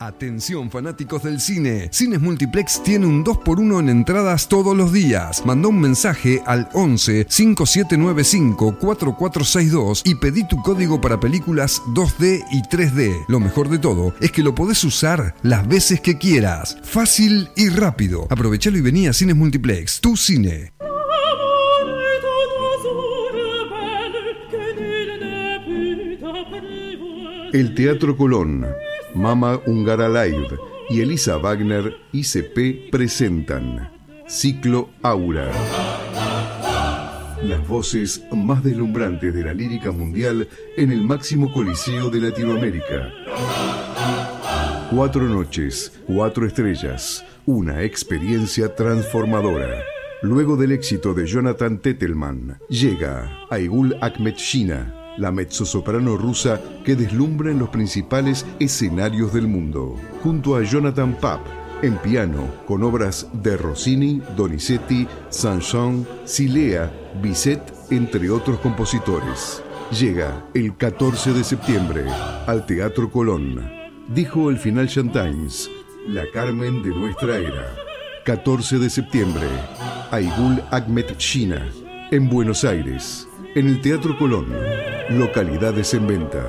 Atención fanáticos del cine, Cines Multiplex tiene un 2x1 en entradas todos los días. Manda un mensaje al 11 5795 4462 y pedí tu código para películas 2D y 3D. Lo mejor de todo es que lo podés usar las veces que quieras. Fácil y rápido. Aprovechalo y vení a Cines Multiplex, tu cine. El Teatro Colón, Mama Húngara Live y Elisa Wagner ICP presentan Ciclo Aura. Las voces más deslumbrantes de la lírica mundial en el máximo coliseo de Latinoamérica. 4 noches, 4 estrellas, una experiencia transformadora. Luego del éxito de Jonathan Tettelman, llega Aygul Ahmetshina, la mezzosoprano rusa que deslumbra en los principales escenarios del mundo, junto a Jonathan Papp en piano, con obras de Rossini, Donizetti, Saint-Saëns, Silea, Bizet, entre otros compositores. Llega el 14 de septiembre al Teatro Colón. Dijo el Financial Times, la Carmen de nuestra era. 14 de septiembre, Aygul Ahmetshina, en Buenos Aires, en el Teatro Colón. Localidades en venta.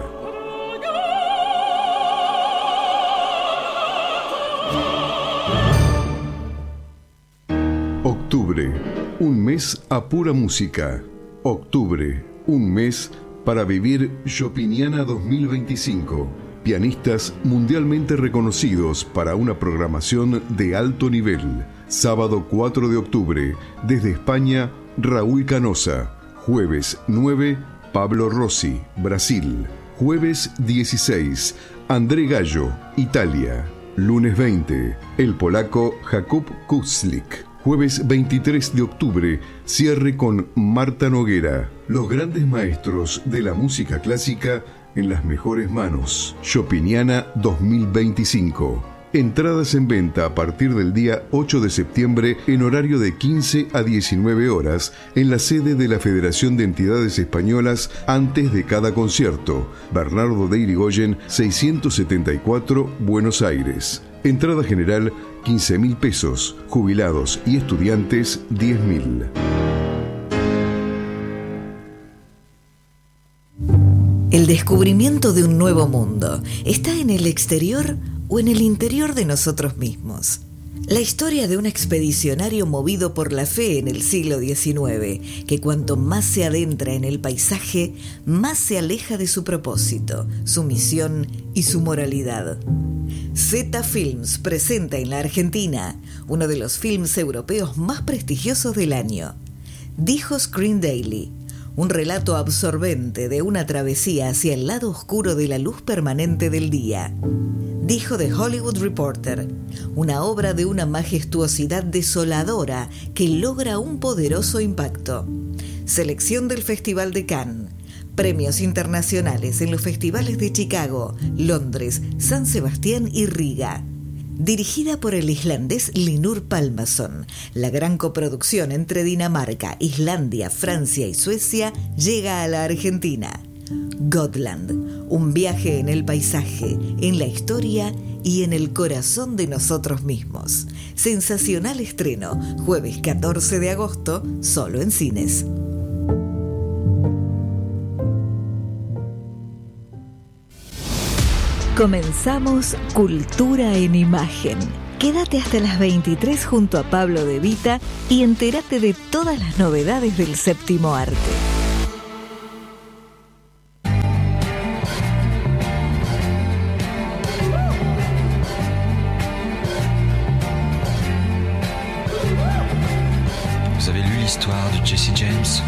Octubre, un mes a pura música. Octubre, un mes para vivir Chopiniana 2025. Pianistas mundialmente reconocidos para una programación de alto nivel. Sábado 4 de octubre, desde España, Raúl Canosa. Jueves 9, Pablo Rossi, Brasil. Jueves 16, André Gallo, Italia. Lunes 20, el polaco Jakub Kuczlik. Jueves 23 de octubre, cierre con Marta Noguera. Los grandes maestros de la música clásica en las mejores manos. Chopiniana 2025. Entradas en venta a partir del día 8 de septiembre en horario de 15 a 19 horas en la sede de la Federación de Entidades Españolas antes de cada concierto. Bernardo de Irigoyen, 674, Buenos Aires. Entrada general, 15.000 pesos. Jubilados y estudiantes, 10.000. El descubrimiento de un nuevo mundo está en el exterior o en el interior de nosotros mismos. La historia de un expedicionario movido por la fe en el siglo XIX, que cuanto más se adentra en el paisaje, más se aleja de su propósito, su misión y su moralidad. Zeta Films presenta en la Argentina uno de los films europeos más prestigiosos del año. Dijo Screen Daily, un relato absorbente de una travesía hacia el lado oscuro de la luz permanente del día. Dijo The Hollywood Reporter, una obra de una majestuosidad desoladora que logra un poderoso impacto. Selección del Festival de Cannes. Premios internacionales en los festivales de Chicago, Londres, San Sebastián y Riga. Dirigida por el islandés Linur Palmason, la gran coproducción entre Dinamarca, Islandia, Francia y Suecia llega a la Argentina. Gotland, un viaje en el paisaje, en la historia y en el corazón de nosotros mismos. Sensacional estreno, jueves 14 de agosto, solo en cines. Comenzamos Cultura en Imagen. Quédate hasta las 23 junto a Pablo De Vita y entérate de todas las novedades del séptimo arte. Vous avez lu l'histoire de Jesse James?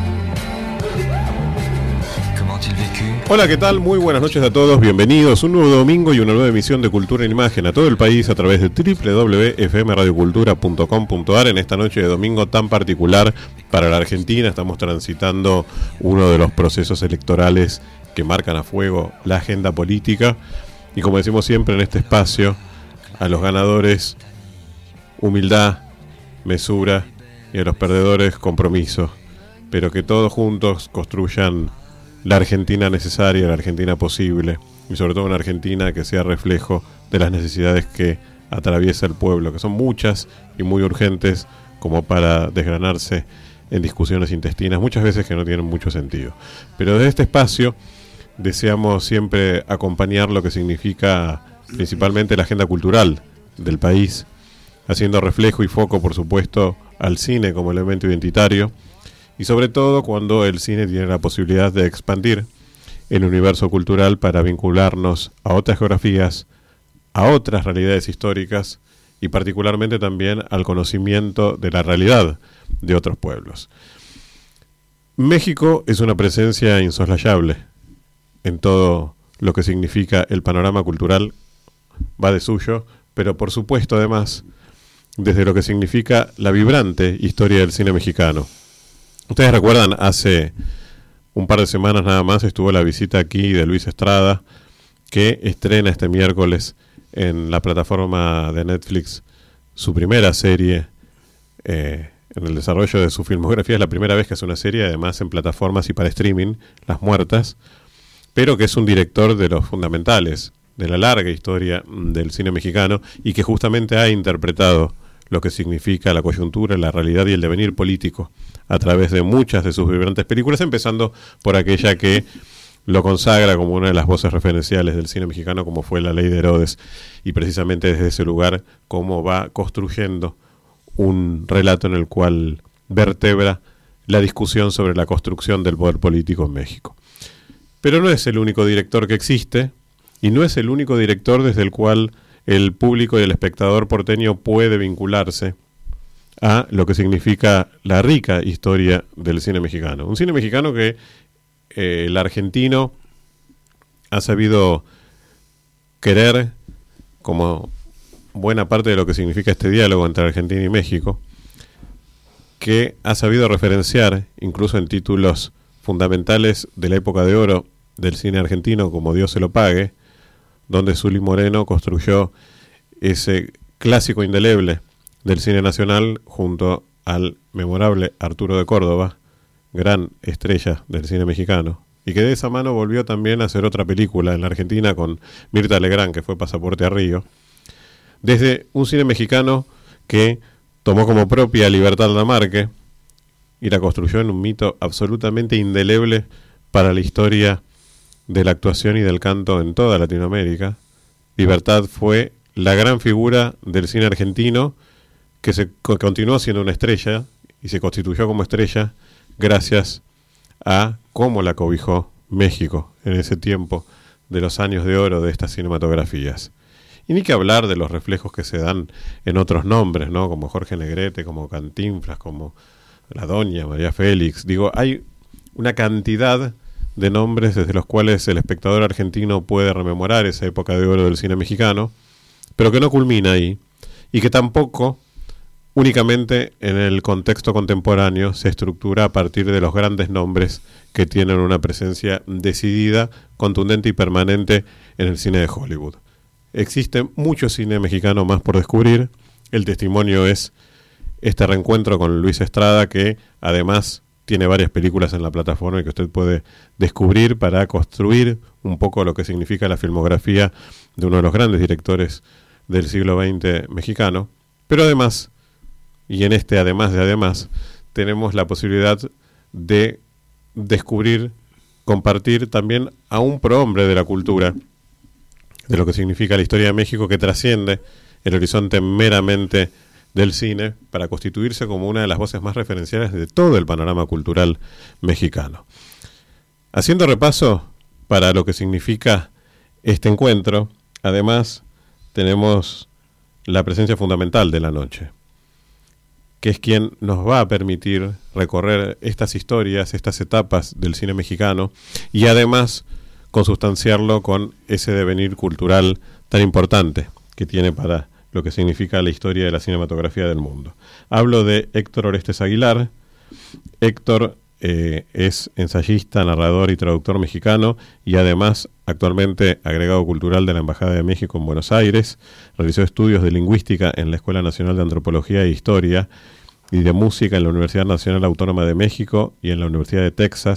Hola, ¿qué tal? Muy buenas noches a todos, bienvenidos. Un nuevo domingo y una nueva emisión de Cultura en Imagen a todo el país a través de www.fmradiocultura.com.ar. En esta noche de domingo tan particular para la Argentina, estamos transitando uno de los procesos electorales que marcan a fuego la agenda política. Y como decimos siempre en este espacio, a los ganadores, humildad, mesura, y a los perdedores, compromiso. Pero que todos juntos construyan la Argentina necesaria, la Argentina posible, y sobre todo en Argentina, que sea reflejo de las necesidades que atraviesa el pueblo, que son muchas y muy urgentes como para desgranarse en discusiones intestinas, muchas veces que no tienen mucho sentido. Pero desde este espacio deseamos siempre acompañar lo que significa principalmente la agenda cultural del país, haciendo reflejo y foco, por supuesto, al cine como elemento identitario, y sobre todo cuando el cine tiene la posibilidad de expandir el universo cultural para vincularnos a otras geografías, a otras realidades históricas y particularmente también al conocimiento de la realidad de otros pueblos. México es una presencia insoslayable en todo lo que significa el panorama cultural, va de suyo, pero por supuesto además desde lo que significa la vibrante historia del cine mexicano. Ustedes recuerdan, hace un par de semanas nada más estuvo la visita aquí de Luis Estrada, que estrena este miércoles en la plataforma de Netflix su primera serie en el desarrollo de su filmografía. Es la primera vez que hace una serie, además en plataformas y para streaming, Las Muertas, pero que es un director de los fundamentales de la larga historia del cine mexicano y que justamente ha interpretado lo que significa la coyuntura, la realidad y el devenir político a través de muchas de sus vibrantes películas, empezando por aquella que lo consagra como una de las voces referenciales del cine mexicano, como fue La Ley de Herodes, y precisamente desde ese lugar cómo va construyendo un relato en el cual vertebra la discusión sobre la construcción del poder político en México. Pero no es el único director que existe, y no es el único director desde el cual el público y el espectador porteño puede vincularse a lo que significa la rica historia del cine mexicano. Un cine mexicano que el argentino ha sabido querer, como buena parte de lo que significa este diálogo entre Argentina y México, que ha sabido referenciar, incluso en títulos fundamentales de la época de oro del cine argentino, como Dios se lo pague, donde Zuli Moreno construyó ese clásico indeleble del cine nacional junto al memorable Arturo de Córdoba, gran estrella del cine mexicano, y que de esa mano volvió también a hacer otra película en la Argentina con Mirta Legrand, que fue Pasaporte a Río, desde un cine mexicano que tomó como propia Libertad Lamarque y la construyó en un mito absolutamente indeleble para la historia de la actuación y del canto en toda Latinoamérica. Libertad fue la gran figura del cine argentino que continuó siendo una estrella y se constituyó como estrella gracias a cómo la cobijó México en ese tiempo de los años de oro de estas cinematografías. Y ni que hablar de los reflejos que se dan en otros nombres, ¿no? Como Jorge Negrete, como Cantinflas, como la Doña María Félix. Digo, hay una cantidad de nombres desde los cuales el espectador argentino puede rememorar esa época de oro del cine mexicano, pero que no culmina ahí, y que tampoco únicamente en el contexto contemporáneo se estructura a partir de los grandes nombres que tienen una presencia decidida, contundente y permanente en el cine de Hollywood. Existe mucho cine mexicano más por descubrir. El testimonio es este reencuentro con Luis Estrada, que además tiene varias películas en la plataforma y que usted puede descubrir para construir un poco lo que significa la filmografía de uno de los grandes directores del siglo XX mexicano. Pero además, y en este además, tenemos la posibilidad de descubrir, compartir también a un prohombre de la cultura, de lo que significa la historia de México, que trasciende el horizonte meramente del cine para constituirse como una de las voces más referenciales de todo el panorama cultural mexicano. Haciendo repaso para lo que significa este encuentro, además tenemos la presencia fundamental de la noche, que es quien nos va a permitir recorrer estas historias, estas etapas del cine mexicano y además consustanciarlo con ese devenir cultural tan importante que tiene para lo que significa la historia de la cinematografía del mundo. Hablo de Héctor Orestes Aguilar. Héctor es ensayista, narrador y traductor mexicano y además actualmente agregado cultural de la Embajada de México en Buenos Aires. Realizó estudios de lingüística en la Escuela Nacional de Antropología e Historia y de música en la Universidad Nacional Autónoma de México y en la Universidad de Texas.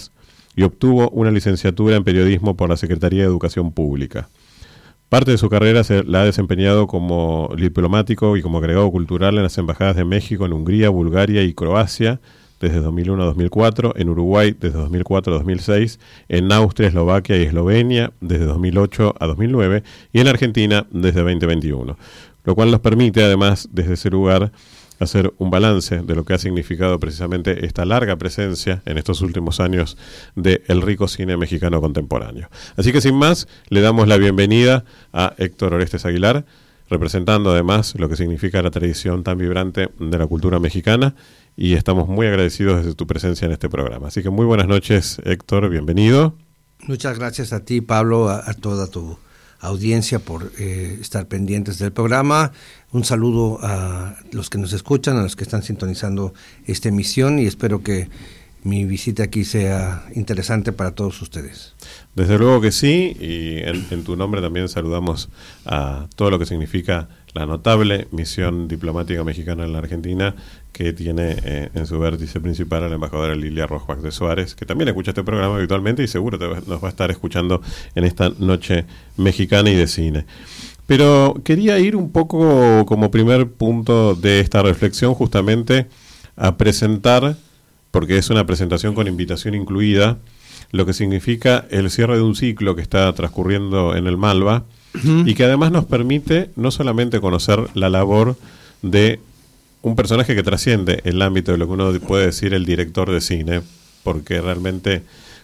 y obtuvo una licenciatura en periodismo por la Secretaría de Educación Pública. Parte de su carrera se la ha desempeñado como diplomático y como agregado cultural en las embajadas de México, en Hungría, Bulgaria y Croacia, desde 2001 a 2004, en Uruguay desde 2004 a 2006, en Austria, Eslovaquia y Eslovenia desde 2008 a 2009 y en Argentina desde 2021, lo cual nos permite además desde ese lugar hacer un balance de lo que ha significado precisamente esta larga presencia en estos últimos años del rico cine mexicano contemporáneo. Así que sin más, le damos la bienvenida a Héctor Orestes Aguilar, representando además lo que significa la tradición tan vibrante de la cultura mexicana, y estamos muy agradecidos de tu presencia en este programa. Así que muy buenas noches, Héctor, bienvenido. Muchas gracias a ti, Pablo, a toda tu audiencia por estar pendientes del programa. Un saludo a los que nos escuchan, a los que están sintonizando esta emisión, y espero que mi visita aquí sea interesante para todos ustedes. Desde luego que sí, y en tu nombre también saludamos a todo lo que significa la notable misión diplomática mexicana en la Argentina, que tiene en su vértice principal a la embajadora Lilia Rojas de Suárez, que también escucha este programa habitualmente y seguro nos va a estar escuchando en esta noche mexicana y de cine. Pero quería ir un poco como primer punto de esta reflexión justamente a presentar, porque es una presentación con invitación incluida, lo que significa el cierre de un ciclo que está transcurriendo en el Malva, y que además nos permite no solamente conocer la labor de un personaje que trasciende el ámbito de lo que uno puede decir el director de cine, porque realmente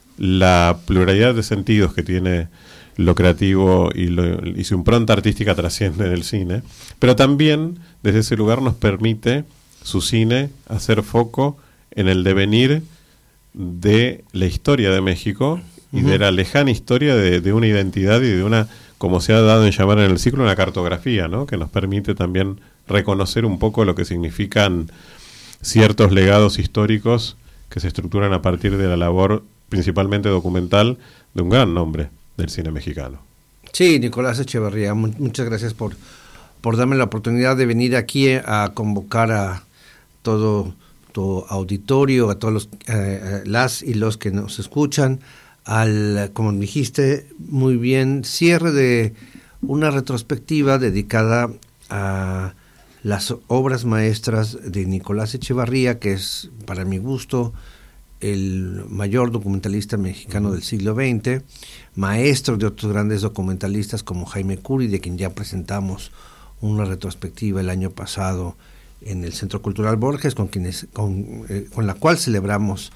la pluralidad de sentidos que tiene lo creativo y su impronta artística trasciende en el cine, pero también desde ese lugar nos permite su cine hacer foco en el devenir de la historia de México y de la lejana historia de una identidad y de una, como se ha dado en llamar en el ciclo, una cartografía, ¿no? Que nos permite también reconocer un poco lo que significan ciertos legados históricos que se estructuran a partir de la labor principalmente documental de un gran nombre del cine mexicano. Sí, Nicolás Echeverría, muchas gracias por darme la oportunidad de venir aquí a convocar a todo tu auditorio, a todos las y los que nos escuchan, al, como dijiste muy bien, cierre de una retrospectiva dedicada a las obras maestras de Nicolás Echeverría, que es, para mi gusto, el mayor documentalista mexicano del siglo XX, maestro de otros grandes documentalistas como Jaime Curi, de quien ya presentamos una retrospectiva el año pasado en el Centro Cultural Borges, con la cual celebramos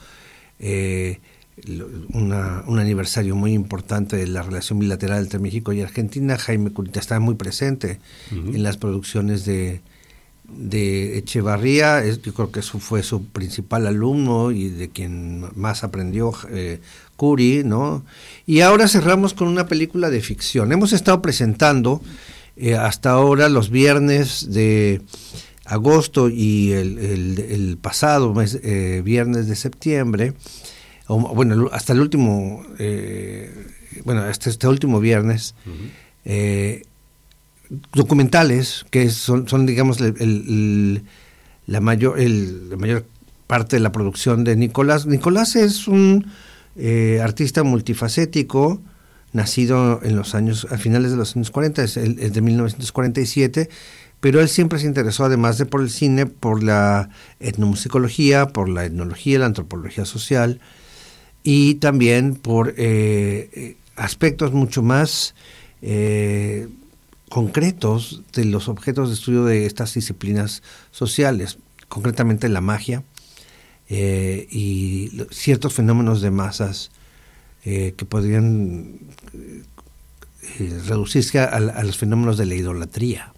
un aniversario muy importante de la relación bilateral entre México y Argentina. Jaime Curi está muy presente en las producciones de Echeverría. Yo creo que eso fue su principal alumno y de quien más aprendió Curi, ¿no? Y ahora cerramos con una película de ficción. Hemos estado presentando hasta ahora los viernes de agosto y el pasado mes, viernes de septiembre, hasta el último, hasta este último viernes, documentales que son digamos la mayor parte de la producción de Nicolás. Nicolás es un artista multifacético, nacido a finales de los años 40, es de 1947, pero él siempre se interesó, además de por el cine, por la etnomusicología, por la etnología, la antropología social, y también por aspectos mucho más concretos de los objetos de estudio de estas disciplinas sociales, concretamente la magia y ciertos fenómenos de masas que podrían reducirse a los fenómenos de la idolatría.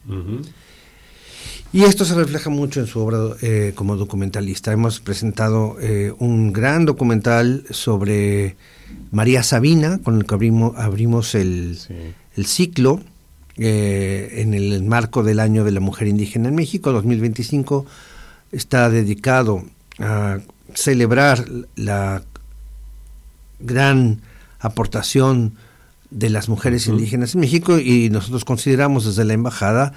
Y esto se refleja mucho en su obra como documentalista. Hemos presentado un gran documental sobre María Sabina, con el que abrimos el ciclo, en el marco del Año de la Mujer Indígena en México. 2025 está dedicado a celebrar la gran aportación de las mujeres indígenas en México, y nosotros consideramos desde la embajada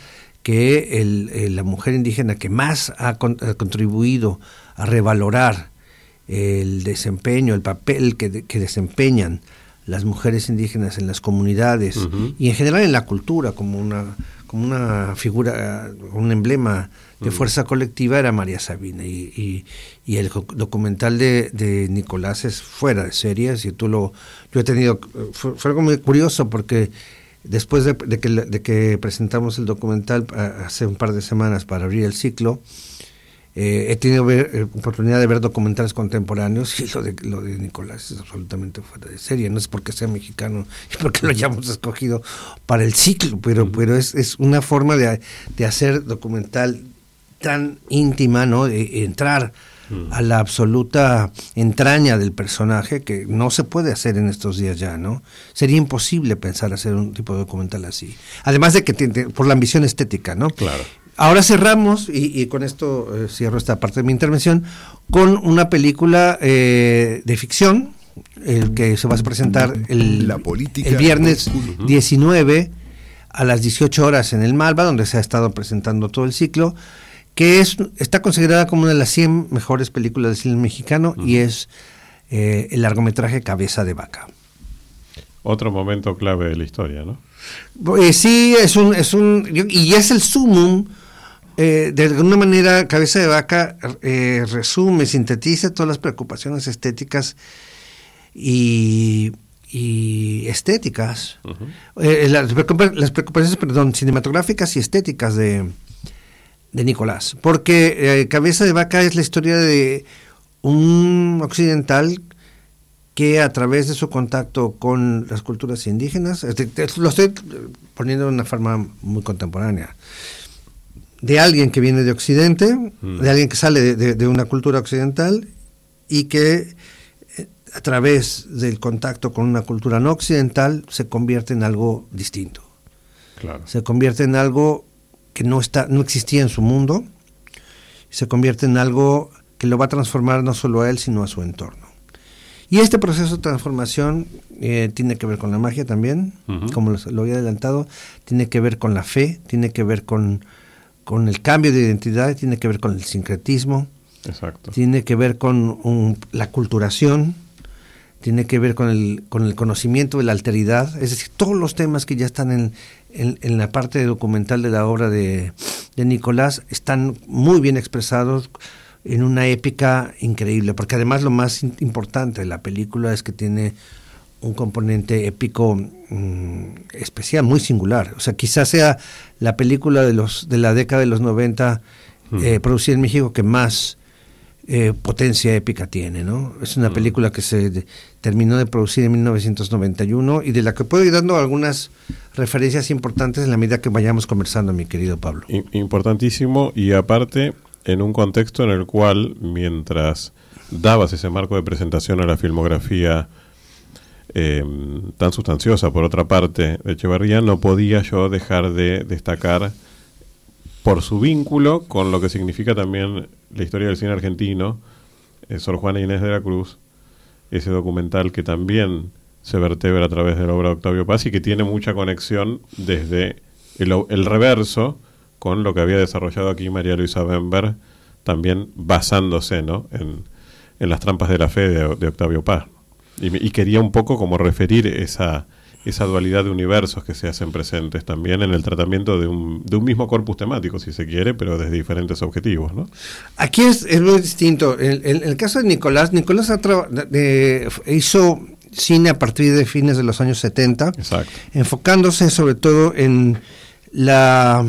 que la mujer indígena que más ha contribuido a revalorar el desempeño, el papel que desempeñan las mujeres indígenas en las comunidades y en general en la cultura como una figura, un emblema de fuerza colectiva, era María Sabina, y el documental de Nicolás es fuera de series, y yo he tenido, fue algo muy curioso porque después de que presentamos el documental hace un par de semanas para abrir el ciclo, he tenido oportunidad de ver documentales contemporáneos, y lo de Nicolás es absolutamente fuera de serie. No es porque sea mexicano y porque lo hayamos escogido para el ciclo, pero es una forma de hacer documental tan íntima, ¿no? De entrar a la absoluta entraña del personaje, que no se puede hacer en estos días ya, ¿no? Sería imposible pensar hacer un tipo de documental así. Además de que por la ambición estética, ¿no? Claro. Ahora cerramos, y con esto cierro esta parte de mi intervención, con una película de ficción, que se va a presentar el viernes 19 a las 18 horas en el Malva, donde se ha estado presentando todo el ciclo, que está considerada como una de las 100 mejores películas del cine mexicano, y es el largometraje Cabeza de Vaca. Otro momento clave de la historia, ¿no? Sí, y es el sumum. De alguna manera, Cabeza de Vaca resume, sintetiza todas las preocupaciones estéticas y estéticas, las preocupaciones, cinematográficas y estéticas de Nicolás, porque Cabeza de Vaca es la historia de un occidental que, a través de su contacto con las culturas indígenas, lo estoy poniendo de una forma muy contemporánea, de alguien que viene de Occidente, de alguien que sale de una cultura occidental, y que a través del contacto con una cultura no occidental se convierte en algo distinto. Claro. Se convierte en algo que no existía en su mundo, se convierte en algo que lo va a transformar no solo a él, sino a su entorno. Y este proceso de transformación tiene que ver con la magia también, como lo había adelantado, tiene que ver con la fe, tiene que ver con el cambio de identidad, tiene que ver con el sincretismo. Exacto. Tiene que ver con la culturación, tiene que ver con el conocimiento de la alteridad, es decir, todos los temas que ya están en la parte documental de la obra de Nicolás están muy bien expresados en una épica increíble, porque además lo más importante de la película es que tiene un componente épico especial, muy singular. O sea, quizás sea la película de la década de los 90 producida en México que más potencia épica tiene, ¿no? Es una película que se terminó de producir en 1991 y de la que puedo ir dando algunas referencias importantes en la medida que vayamos conversando, mi querido Pablo. Importantísimo, y aparte en un contexto en el cual, mientras dabas ese marco de presentación a la filmografía tan sustanciosa, por otra parte, de Echeverría, no podía yo dejar de destacar, por su vínculo con lo que significa también la historia del cine argentino, Sor Juana Inés de la Cruz, ese documental que también se vertebra a través de la obra de Octavio Paz y que tiene mucha conexión desde el reverso con lo que había desarrollado aquí María Luisa Bember, también basándose, ¿no?, en las trampas de la fe de Octavio Paz. Y quería un poco como referir esa dualidad de universos que se hacen presentes también en el tratamiento de un mismo corpus temático, si se quiere, pero desde diferentes objetivos, ¿no? Aquí es muy distinto. En el caso de Nicolás hizo cine a partir de fines de los años 70, exacto, enfocándose sobre todo en la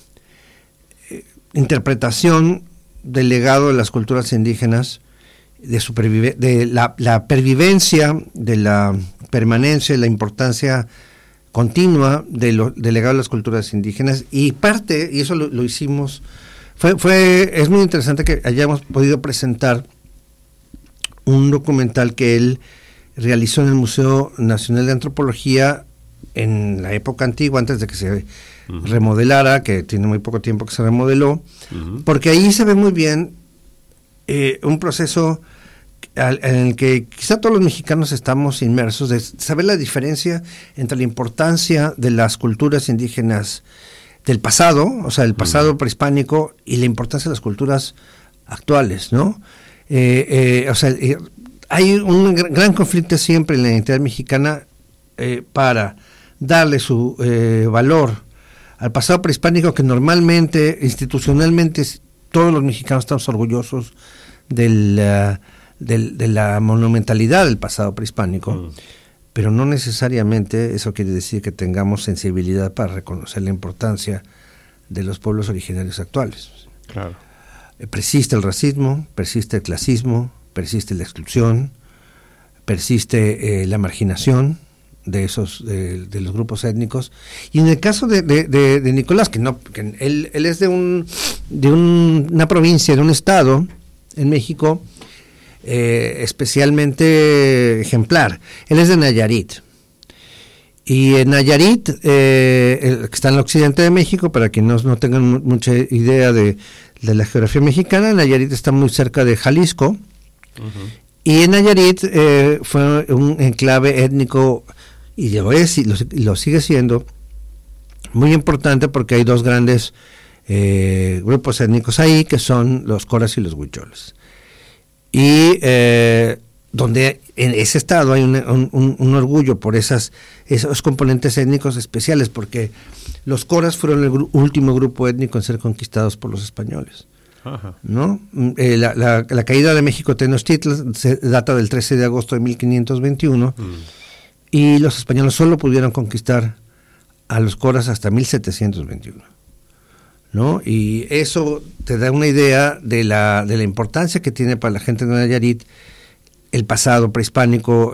interpretación del legado de las culturas indígenas, de la pervivencia, de la permanencia, la importancia continua del legado de las culturas indígenas, y eso lo hicimos, es muy interesante que hayamos podido presentar un documental que él realizó en el Museo Nacional de Antropología en la época antigua, antes de que se remodelara, que tiene muy poco tiempo que se remodeló, porque ahí se ve muy bien un proceso en el que quizá todos los mexicanos estamos inmersos, de saber la diferencia entre la importancia de las culturas indígenas del pasado, o sea, el pasado prehispánico, y la importancia de las culturas actuales, ¿no? hay un gran conflicto siempre en la identidad mexicana para darle su valor al pasado prehispánico, que normalmente, institucionalmente, todos los mexicanos estamos orgullosos de la monumentalidad del pasado prehispánico, pero no necesariamente eso quiere decir que tengamos sensibilidad para reconocer la importancia de los pueblos originarios actuales. Claro. Persiste el racismo, persiste el clasismo, persiste la exclusión, persiste la marginación de los grupos étnicos. Y en el caso de Nicolás, que él es de una provincia, de un estado en México especialmente ejemplar. Él es de Nayarit. Y en Nayarit, que está en el occidente de México, para quienes no tengan mucha idea de la geografía mexicana, Nayarit está muy cerca de Jalisco. Uh-huh. Y en Nayarit fue un enclave étnico, y lo es, y lo sigue siendo, muy importante, porque hay dos grandes grupos étnicos ahí, que son los coras y los huicholes. Y donde en ese estado hay un orgullo por esos componentes étnicos especiales, porque los coras fueron el último grupo étnico en ser conquistados por los españoles. Ajá. ¿No? La caída de México Tenochtitlan se data del 13 de agosto de 1521, y los españoles solo pudieron conquistar a los coras hasta 1721, ¿no? Y eso te da una idea de la importancia que tiene para la gente de Nayarit el pasado prehispánico,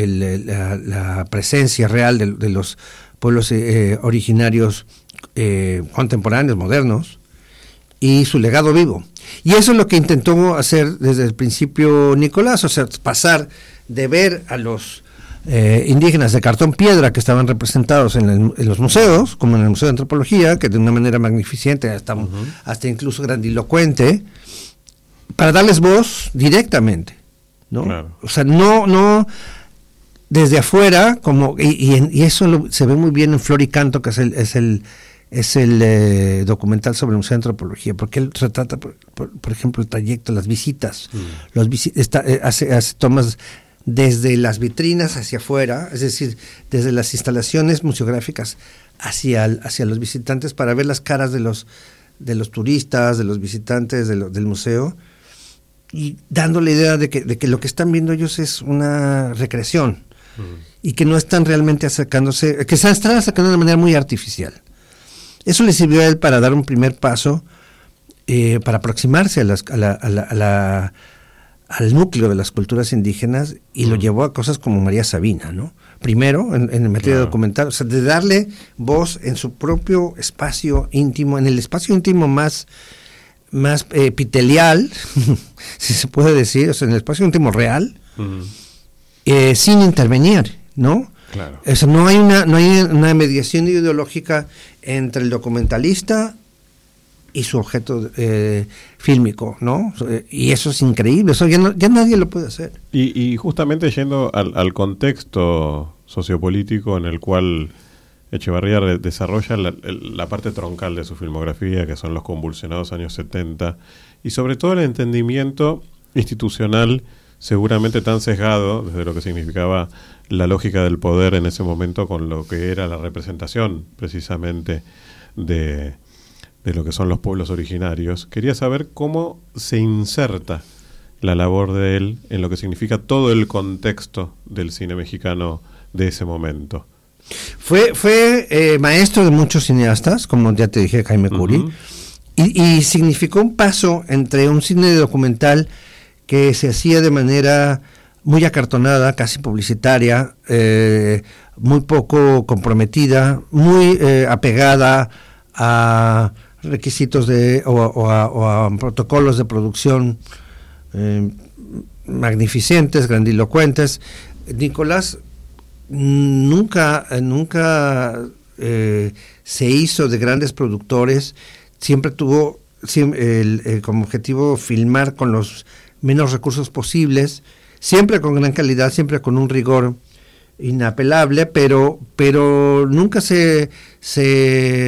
la presencia real de los pueblos originarios contemporáneos, modernos, y su legado vivo. Y eso es lo que intentó hacer desde el principio Nicolás, o sea, pasar de ver a los indígenas de cartón piedra que estaban representados en los museos, como en el Museo de Antropología, que de una manera magnificente, hasta incluso grandilocuente, para darles voz directamente, ¿no? Claro. O sea, no desde afuera, como y eso se ve muy bien en Flor y Canto, que es el documental sobre el Museo de Antropología, porque él retrata, por ejemplo, el trayecto, las visitas, hace tomas desde las vitrinas hacia afuera, es decir, desde las instalaciones museográficas hacia los visitantes, para ver las caras de los turistas, de los visitantes del museo, y dando la idea de que lo que están viendo ellos es una recreación, y que no están realmente acercándose, que se están acercando de una manera muy artificial. Eso le sirvió a él para dar un primer paso, para aproximarse al núcleo de las culturas indígenas, y lo llevó a cosas como María Sabina, ¿no? Primero, en materia documental, o sea, de darle voz en su propio espacio íntimo, en el espacio íntimo más epitelial, si se puede decir, o sea, en el espacio íntimo real, sin intervenir, ¿no? Claro. O sea, no hay una mediación ideológica entre el documentalista y su objeto fílmico, ¿no? Y eso es increíble, eso ya nadie lo puede hacer. Y justamente yendo al contexto sociopolítico en el cual Echevarría desarrolla la parte troncal de su filmografía, que son los convulsionados años 70, y sobre todo el entendimiento institucional seguramente tan sesgado desde lo que significaba la lógica del poder en ese momento con lo que era la representación precisamente de lo que son los pueblos originarios. Quería saber cómo se inserta la labor de él en lo que significa todo el contexto del cine mexicano de ese momento. Fue maestro de muchos cineastas, como ya te dije, Jaime Curi, y significó un paso entre un cine documental que se hacía de manera muy acartonada, casi publicitaria, muy poco comprometida, muy apegada a requisitos o a protocolos de producción magnificentes, grandilocuentes. Nicolás nunca se hizo de grandes productores, siempre tuvo como objetivo filmar con los menos recursos posibles, siempre con gran calidad, siempre con un rigor inapelable, pero nunca se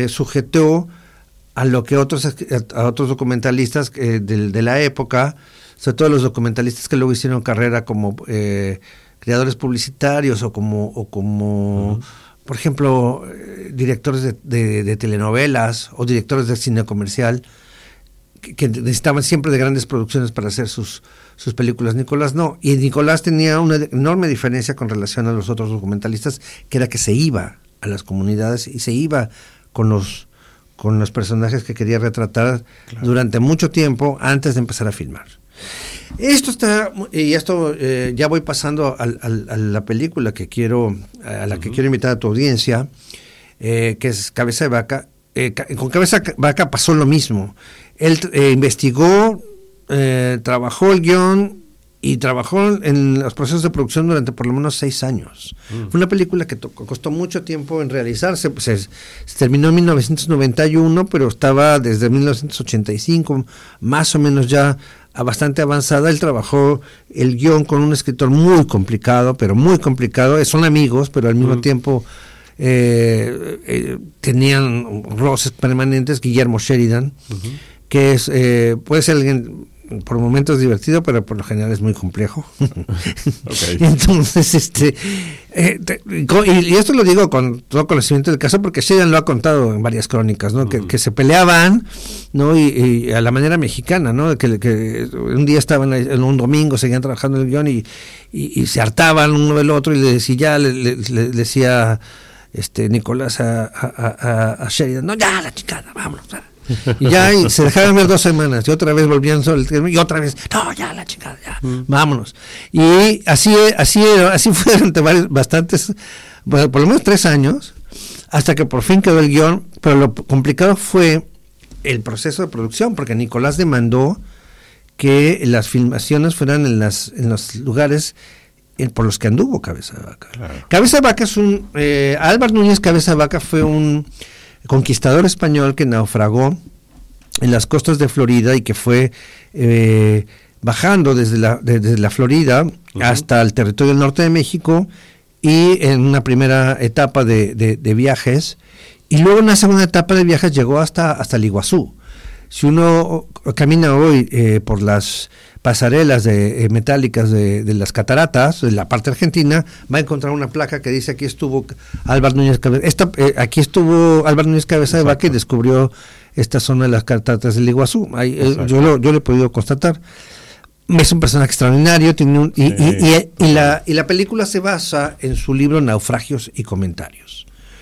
sujetó a lo que a otros documentalistas de la época sobre todo los documentalistas que luego hicieron carrera como creadores publicitarios o como por ejemplo, directores de telenovelas o directores de cine comercial, que necesitaban siempre de grandes producciones para hacer sus películas. Nicolás no, y Nicolás tenía una enorme diferencia con relación a los otros documentalistas, que era que se iba a las comunidades y se iba con los personajes que quería retratar durante mucho tiempo antes de empezar a filmar. Esto está, y esto ya voy pasando a la película que quiero invitar a tu audiencia, que es Cabeza de Vaca. Con Cabeza de Vaca pasó lo mismo. Él investigó, trabajó el guión y trabajó en los procesos de producción durante por lo menos 6 años. Fue una película que costó mucho tiempo en realizarse. Pues se terminó en 1991, pero estaba desde 1985, más o menos ya bastante avanzada. Él trabajó el guión con un escritor muy complicado, son amigos, pero al mismo tiempo tenían roces permanentes. Guillermo Sheridan, que es puede ser alguien por momentos divertido, pero por lo general es muy complejo. Okay. Entonces, y esto lo digo con todo conocimiento del caso, porque Sheridan lo ha contado en varias crónicas, ¿no? Que se peleaban, ¿no? Y a la manera mexicana, ¿no? Que un día estaban en un domingo, seguían trabajando en el guión y se hartaban uno del otro, y le decía Nicolás a Sheridan, no, ya la chingada, vámonos. Y ya se dejaron ver 2 semanas y otra vez volvían sobre el tema y otra vez, no, ya la chingada, ya, vámonos. Y así fue durante bastantes, bueno, por lo menos 3 años, hasta que por fin quedó el guión. Pero lo complicado fue el proceso de producción, porque Nicolás demandó que las filmaciones fueran en los lugares por los que anduvo Cabeza de Vaca. Claro. Cabeza de Vaca es Álvar Núñez Cabeza de Vaca fue un conquistador español que naufragó en las costas de Florida y que fue bajando desde la Florida hasta el territorio del norte de México, y en una primera etapa de viajes, y luego en una segunda etapa de viajes llegó hasta el Iguazú. Si uno camina hoy por las pasarelas metálicas de las cataratas, de la parte argentina, va a encontrar una placa que dice: aquí estuvo Álvar Núñez Cabeza de Vaca y descubrió esta zona de las cataratas del Iguazú. Yo lo he podido constatar. Es un personaje extraordinario, y la película se basa en su libro Naufragios y Comentarios.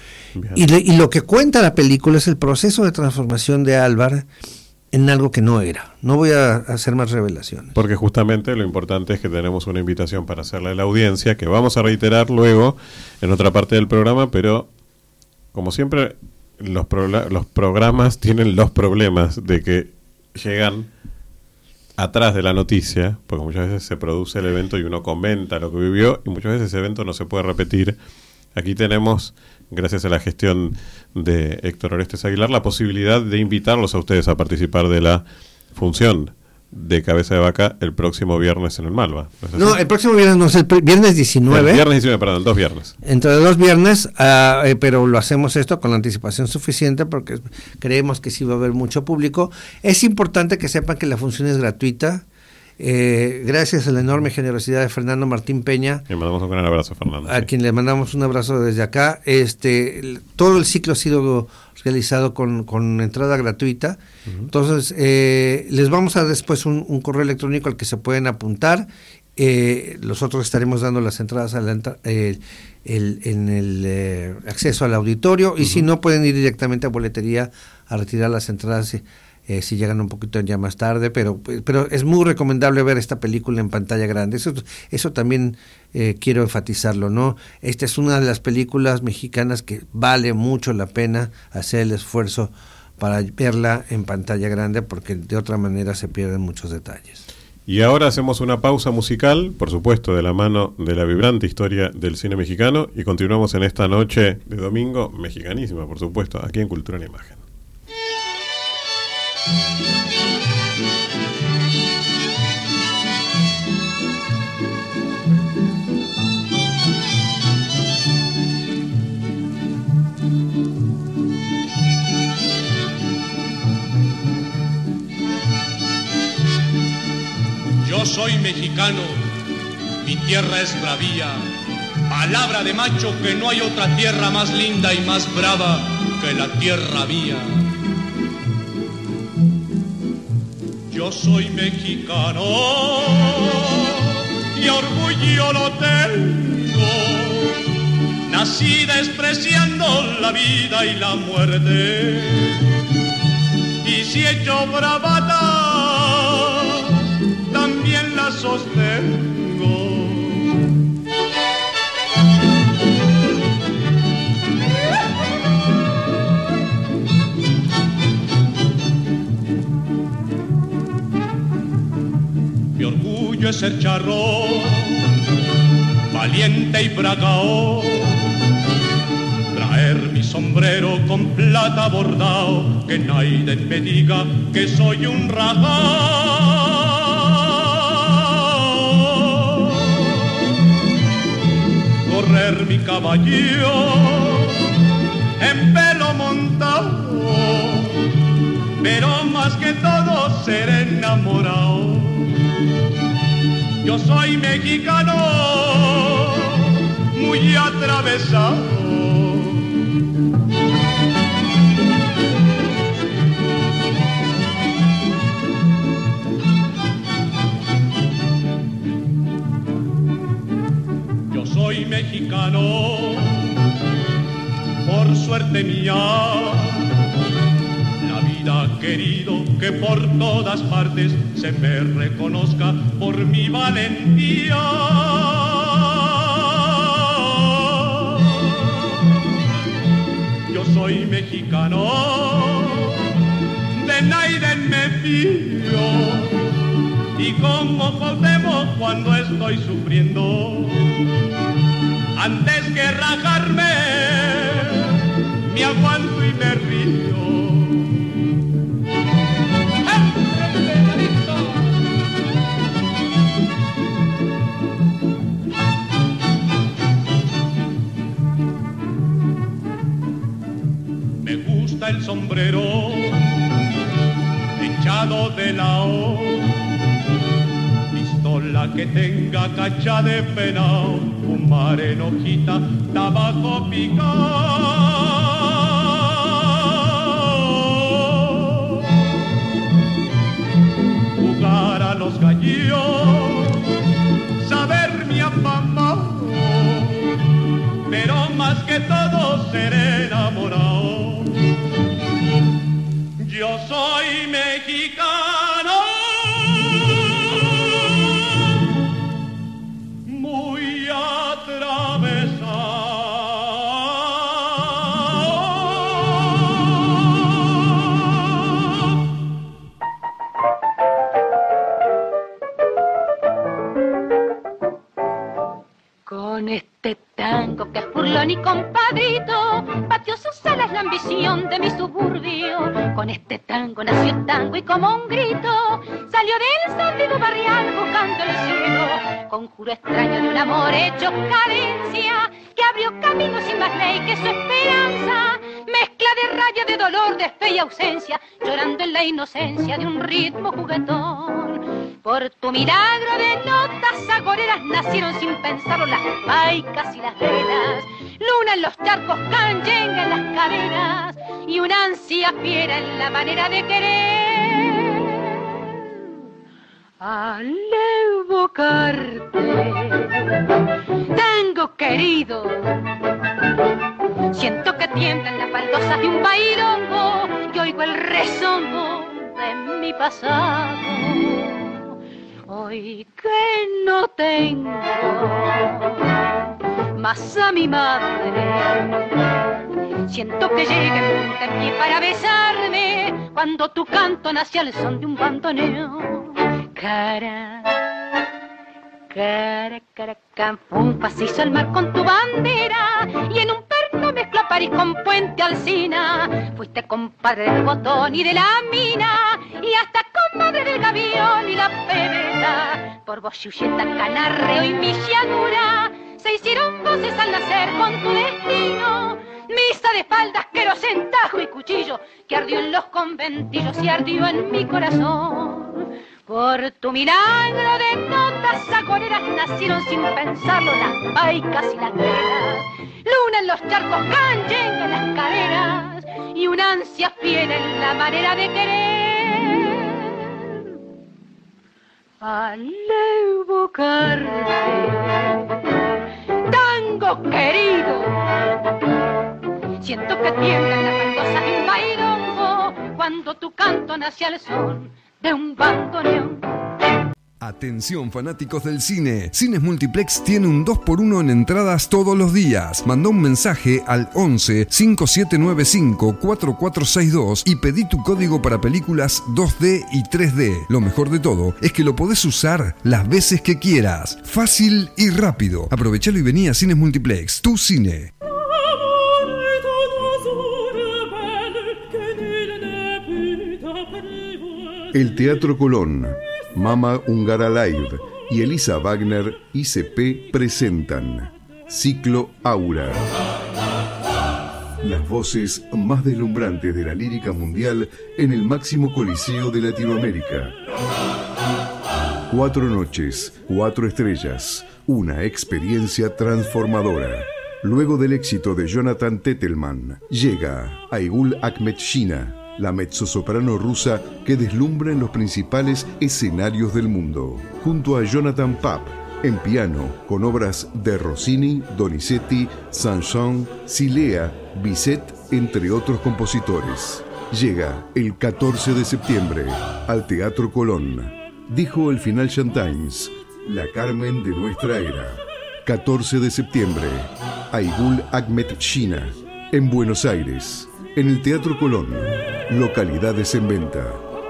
Y lo que cuenta la película es el proceso de transformación de Álvar en algo que no era. No voy a hacer más revelaciones. Porque justamente lo importante es que tenemos una invitación para hacerle a la audiencia, que vamos a reiterar luego en otra parte del programa, pero como siempre los programas tienen los problemas de que llegan atrás de la noticia, porque muchas veces se produce el evento y uno comenta lo que vivió, y muchas veces ese evento no se puede repetir. Aquí tenemos, gracias a la gestión de Héctor Orestes Aguilar, la posibilidad de invitarlos a ustedes a participar de la función de Cabeza de Vaca el próximo viernes en el Malva. ¿No, el próximo viernes no es el viernes 19. El viernes 19, perdón, 2 viernes. Entre 2 viernes, pero lo hacemos esto con la anticipación suficiente porque creemos que sí va a haber mucho público. Es importante que sepan que la función es gratuita. Gracias a la enorme generosidad de Fernando Martín Peña. Le mandamos un gran abrazo, Fernando. A quien le mandamos un abrazo desde acá. Todo el ciclo ha sido realizado con entrada gratuita. Entonces, les vamos a dar después un correo electrónico al que se pueden apuntar. Nosotros estaremos dando las entradas en el acceso al auditorio, y si no, pueden ir directamente a boletería a retirar las entradas si llegan un poquito ya más tarde, pero es muy recomendable ver esta película en pantalla grande. Eso también quiero enfatizarlo, ¿no? Esta es una de las películas mexicanas que vale mucho la pena hacer el esfuerzo para verla en pantalla grande, porque de otra manera se pierden muchos detalles. Y ahora hacemos una pausa musical, por supuesto, de la mano de la vibrante historia del cine mexicano, y continuamos en esta noche de domingo, mexicanísima, por supuesto, aquí en Cultura en la Imagen. Yo soy mexicano, mi tierra es bravía, palabra de macho que no hay otra tierra más linda y más brava que la tierra mía. Yo soy mexicano y orgullo lo tengo, nací despreciando la vida y la muerte, y si he hecho bravata, también la sostengo. Mi orgullo es ser charro, valiente y bragao, traer mi sombrero con plata bordao, que nadie me diga que soy un rajao. Correr mi caballo en pelo montado, pero más que todo ser enamorado. Yo soy mexicano, muy atravesado. Yo soy mexicano, por suerte mía. La vida querido que por todas partes se me reconozca por mi valentía. Yo soy mexicano, de nadie me fío, y como Cuauhtémoc cuando estoy sufriendo, antes que rajarme, me aguanto y me río. Me gusta el sombrero echado de lao, pistola que tenga cacha de penao, fumar en hojita, tabaco picao, jugar a los gallos, saber mi afamao, pero más que todo ser enamorado. Yo soy mexicano, muy atravesado. Con este tango que es burlón y compadrito, batió sus alas la ambición de mi suburbio. Con este tango nació el tango y como un grito salió del sentido barrial buscando el cielo. Conjuro extraño de un amor hecho cadencia que abrió camino sin más ley que su esperanza. Mezcla de rabia, de dolor, de fe y ausencia, llorando en la inocencia de un ritmo juguetón. Por tu milagro de notas agoreras nacieron sin pensarlo las paicas y las velas. Luna en los charcos, canyenga en las cadenas y una ansia fiera en la manera de querer. Al evocarte, tango querido, siento que tiemblan las baldosas de un bailongo y oigo el rezongo de mi pasado. Hoy que no tengo más a mi madre, siento que llega el punto en pie para besarme cuando tu canto nace al son de un bandoneón. Cara, cara, cara, un pasillo al mar con tu bandera y en un perno mezcla París con Puente Alsina. Fuiste compadre del botón y de la mina y hasta comadre del gavión y la pebeta. Por vos, Yuyeta, Canarreo y mi llanura se hicieron voces al nacer con tu destino. Misa de espaldas, querosén, tajo y cuchillo que ardió en los conventillos y ardió en mi corazón. Por tu milagro de notas agoreras nacieron sin pensarlo las paicas y las nenas. Luna en los charcos, canyenga en las caderas y una ansia fiel en la manera de querer. Al evocarte, tango querido, siento que tiemblan las baldosas de un bailongo cuando tu canto nace al son de un bandoneón. Atención fanáticos del cine, Cines Multiplex tiene un 2x1 en entradas todos los días. Manda un mensaje al 11 5795 4462 y pedí tu código para películas 2D y 3D. Lo mejor de todo es que lo podés usar las veces que quieras. Fácil y rápido. Aprovechalo y vení a Cines Multiplex, tu cine. El Teatro Colón, Mama Húngara Live y Elisa Wagner ICP presentan Ciclo Aura. Las voces más deslumbrantes de la lírica mundial en el máximo coliseo de Latinoamérica. 4 noches, 4 estrellas, una experiencia transformadora. Luego del éxito de Jonathan Tettelman, llega Aygul Ahmetshina, la mezzosoprano rusa que deslumbra en los principales escenarios del mundo, junto a Jonathan Papp en piano, con obras de Rossini, Donizetti, Saint-Saëns, Silea, Bizet, entre otros compositores. Llega el 14 de septiembre al Teatro Colón. Dijo el Financial Times, la Carmen de nuestra era. 14 de septiembre, Aygul Ahmetshina, en Buenos Aires, en el Teatro Colón. Localidades en venta.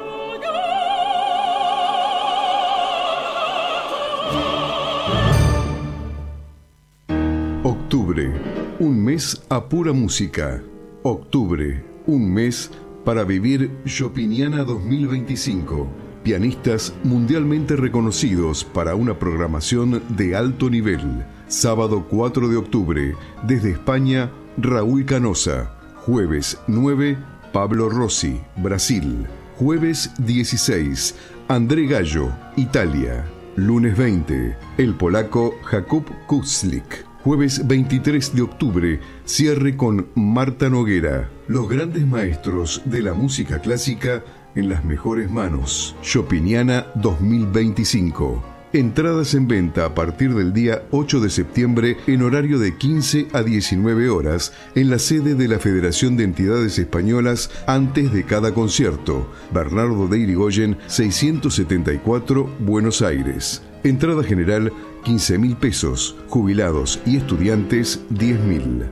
Octubre, un mes a pura música. Octubre, un mes para vivir Chopiniana 2025. Pianistas mundialmente reconocidos para una programación de alto nivel. Sábado 4 de octubre, desde España, Raúl Canosa. Jueves 9, Pablo Rossi, Brasil. Jueves 16, André Gallo, Italia. Lunes 20, el polaco Jakub Kuczlik. Jueves 23 de octubre, cierre con Marta Noguera. Los grandes maestros de la música clásica en las mejores manos. Chopiniana 2025. Entradas en venta a partir del día 8 de septiembre en horario de 15 a 19 horas en la sede de la Federación de Entidades Españolas antes de cada concierto. Bernardo de Irigoyen, 674, Buenos Aires. Entrada general, 15.000 pesos. Jubilados y estudiantes, 10.000.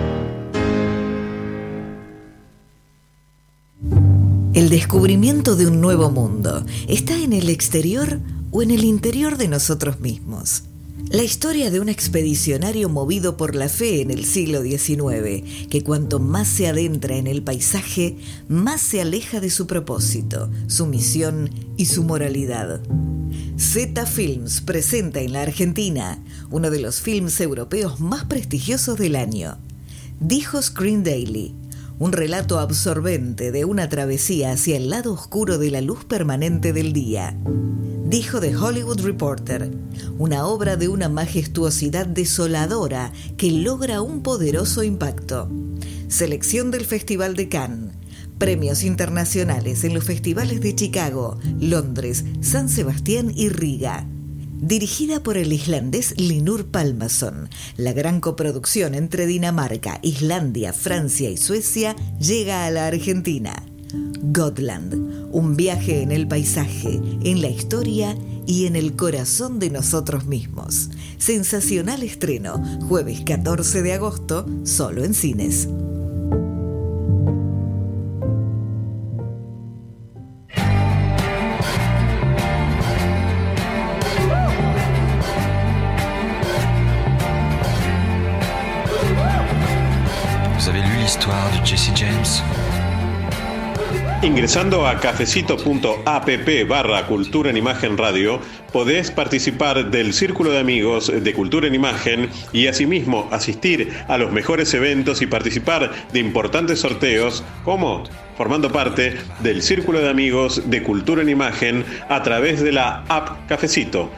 El descubrimiento de un nuevo mundo está en el exterior o en el interior de nosotros mismos. La historia de un expedicionario movido por la fe en el siglo XIX, que cuanto más se adentra en el paisaje, más se aleja de su propósito, su misión y su moralidad. Zeta Films presenta en la Argentina uno de los films europeos más prestigiosos del año. Dijo Screen Daily, un relato absorbente de una travesía hacia el lado oscuro de la luz permanente del día. Dijo The Hollywood Reporter, una obra de una majestuosidad desoladora que logra un poderoso impacto. Selección del Festival de Cannes. Premios internacionales en los festivales de Chicago, Londres, San Sebastián y Riga. Dirigida por el islandés Linur Palmason, la gran coproducción entre Dinamarca, Islandia, Francia y Suecia llega a la Argentina. Gotland, un viaje en el paisaje, en la historia y en el corazón de nosotros mismos. Sensacional estreno, jueves 14 de agosto, solo en cines. Vous avez lu l'histoire de Jesse James? Ingresando a cafecito.app/Cultura en Imagen Radio, podés participar del Círculo de Amigos de Cultura en Imagen y asimismo asistir a los mejores eventos y participar de importantes sorteos como formando parte del Círculo de Amigos de Cultura en Imagen a través de la app Cafecito,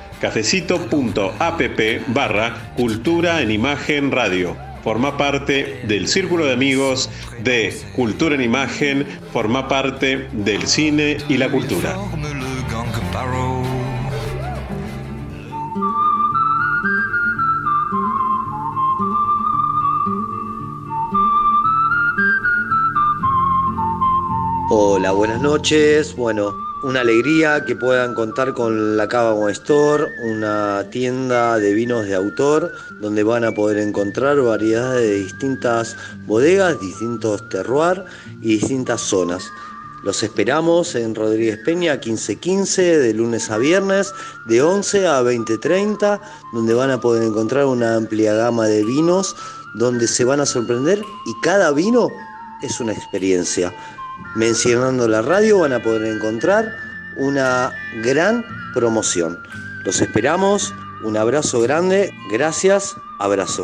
cafecito.app/Cultura en Imagen Radio. Forma parte del Círculo de Amigos de Cultura en Imagen, forma parte del cine y la cultura. Hola, buenas noches. Bueno, una alegría que puedan contar con la Cava Wine Store, una tienda de vinos de autor donde van a poder encontrar variedades de distintas bodegas, distintos terroirs y distintas zonas. Los esperamos en Rodríguez Peña 1515 de lunes a viernes de 11 a 20:30, donde van a poder encontrar una amplia gama de vinos donde se van a sorprender y cada vino es una experiencia. Mencionando la radio van a poder encontrar una gran promoción. Los esperamos, un abrazo grande, gracias, abrazo.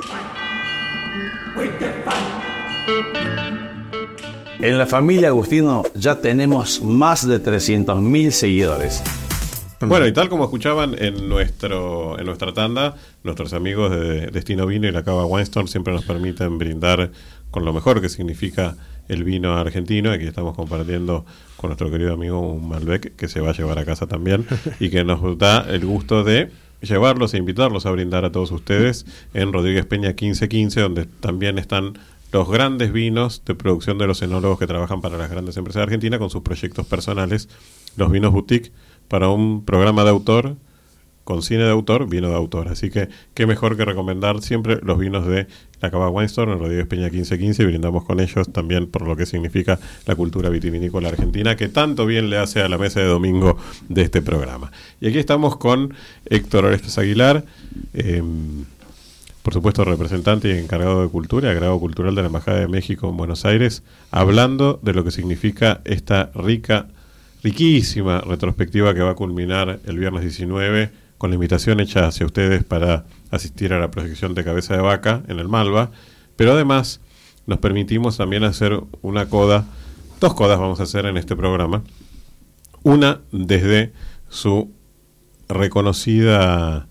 En la familia Agustino ya tenemos más de 300.000 seguidores. Bueno, y tal como escuchaban en nuestra tanda, nuestros amigos de Destino Vino y la Cava Wine Store siempre nos permiten brindar con lo mejor que significa el vino argentino. Aquí estamos compartiendo con nuestro querido amigo un Malbec que se va a llevar a casa también y que nos da el gusto de llevarlos e invitarlos a brindar a todos ustedes en Rodríguez Peña 1515, donde también están los grandes vinos de producción de los enólogos que trabajan para las grandes empresas de Argentina con sus proyectos personales, los vinos boutique para un programa de autor, con cine de autor, vino de autor. Así que qué mejor que recomendar siempre los vinos de la Cava Wine Store en Rodríguez Peña 1515 y brindamos con ellos también por lo que significa la cultura vitivinícola argentina que tanto bien le hace a la mesa de domingo de este programa. Y aquí estamos con Héctor Orestes Aguilar, por supuesto representante y encargado de cultura, agregado cultural de la Embajada de México en Buenos Aires, hablando de lo que significa esta riquísima retrospectiva que va a culminar el viernes 19 con la invitación hecha hacia ustedes para asistir a la proyección de Cabeza de Vaca en el Malva, pero además nos permitimos también hacer dos codas vamos a hacer en este programa, una desde su reconocida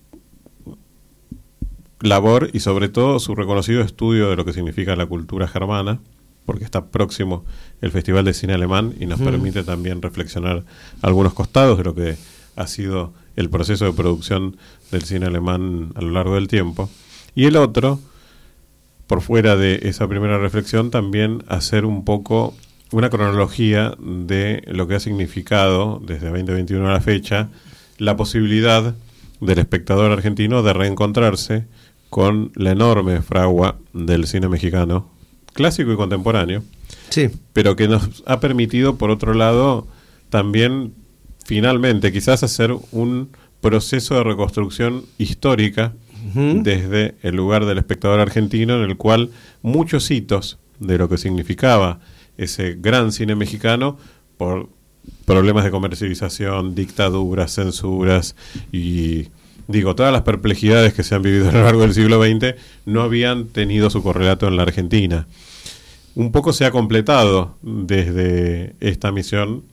labor y sobre todo su reconocido estudio de lo que significa la cultura germana, porque está próximo el Festival de Cine Alemán y nos permite también reflexionar algunos costados de lo que ha sido el proceso de producción del cine alemán a lo largo del tiempo. Y el otro, por fuera de esa primera reflexión, también hacer un poco una cronología de lo que ha significado desde 2021 a la fecha la posibilidad del espectador argentino de reencontrarse con la enorme fragua del cine mexicano, clásico y contemporáneo, sí, pero que nos ha permitido, por otro lado, también finalmente quizás hacer un proceso de reconstrucción histórica desde el lugar del espectador argentino, en el cual muchos hitos de lo que significaba ese gran cine mexicano, por problemas de comercialización, dictaduras, censuras y todas las perplejidades que se han vivido a lo largo del siglo XX, no habían tenido su correlato en la Argentina. Un poco se ha completado desde esta misión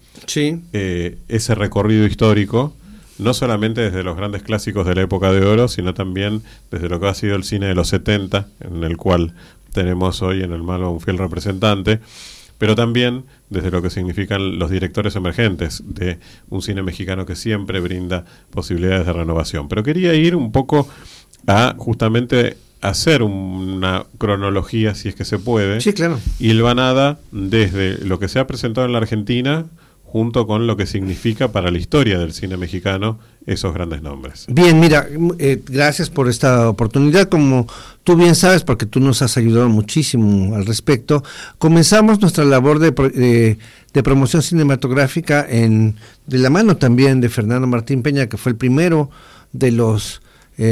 ese recorrido histórico, no solamente desde los grandes clásicos de la época de oro, sino también desde lo que ha sido el cine de los 70, en el cual tenemos hoy en el Malva un fiel representante, pero también desde lo que significan los directores emergentes de un cine mexicano que siempre brinda posibilidades de renovación. Pero quería ir un poco a justamente hacer una cronología, si es que se puede, sí, claro, hilvanada desde lo que se ha presentado en la Argentina junto con lo que significa para la historia del cine mexicano esos grandes nombres. Bien, mira, gracias por esta oportunidad. Como tú bien sabes, porque tú nos has ayudado muchísimo al respecto, comenzamos nuestra labor de promoción cinematográfica de la mano también de Fernando Martín Peña, que fue el primero de los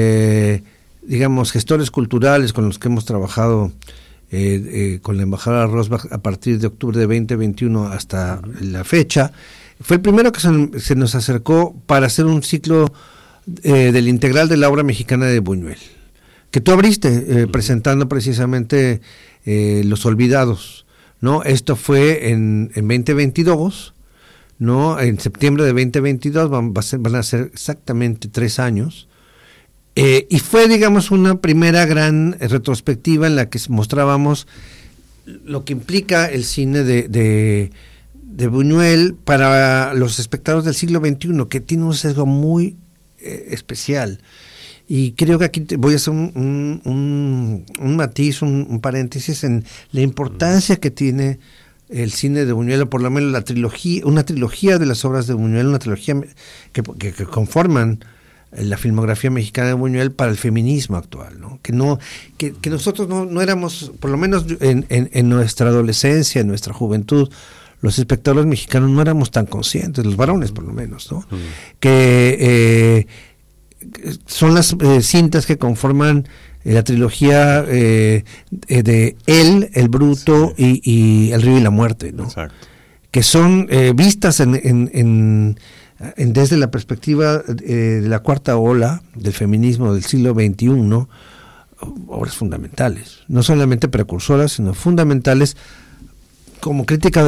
gestores culturales con los que hemos trabajado con la Embajada de Rosbach a partir de octubre de 2021 hasta la fecha. Fue el primero que se nos acercó para hacer un ciclo del integral de la obra mexicana de Buñuel, que tú abriste presentando precisamente Los Olvidados, ¿no? Esto fue en 2022, ¿no? En septiembre de 2022 van a ser exactamente 3 años. Y fue, digamos, una primera gran retrospectiva en la que mostrábamos lo que implica el cine de Buñuel para los espectadores del siglo XXI, que tiene un sesgo muy especial. Y creo que aquí voy a hacer un matiz, un paréntesis en la importancia que tiene el cine de Buñuel, o por lo menos una trilogía de las obras de Buñuel, una trilogía que conforman la filmografía mexicana de Buñuel para el feminismo actual, ¿no? Que nosotros no éramos, por lo menos en nuestra adolescencia, en nuestra juventud, los espectadores mexicanos no éramos tan conscientes, los varones por lo menos, ¿no? Que son las cintas que conforman la trilogía de Él, El Bruto, sí, y El Río y la Muerte, ¿no? Exacto. Que son vistas desde la perspectiva de la cuarta ola del feminismo del siglo XXI, obras fundamentales, no solamente precursoras, sino fundamentales como crítica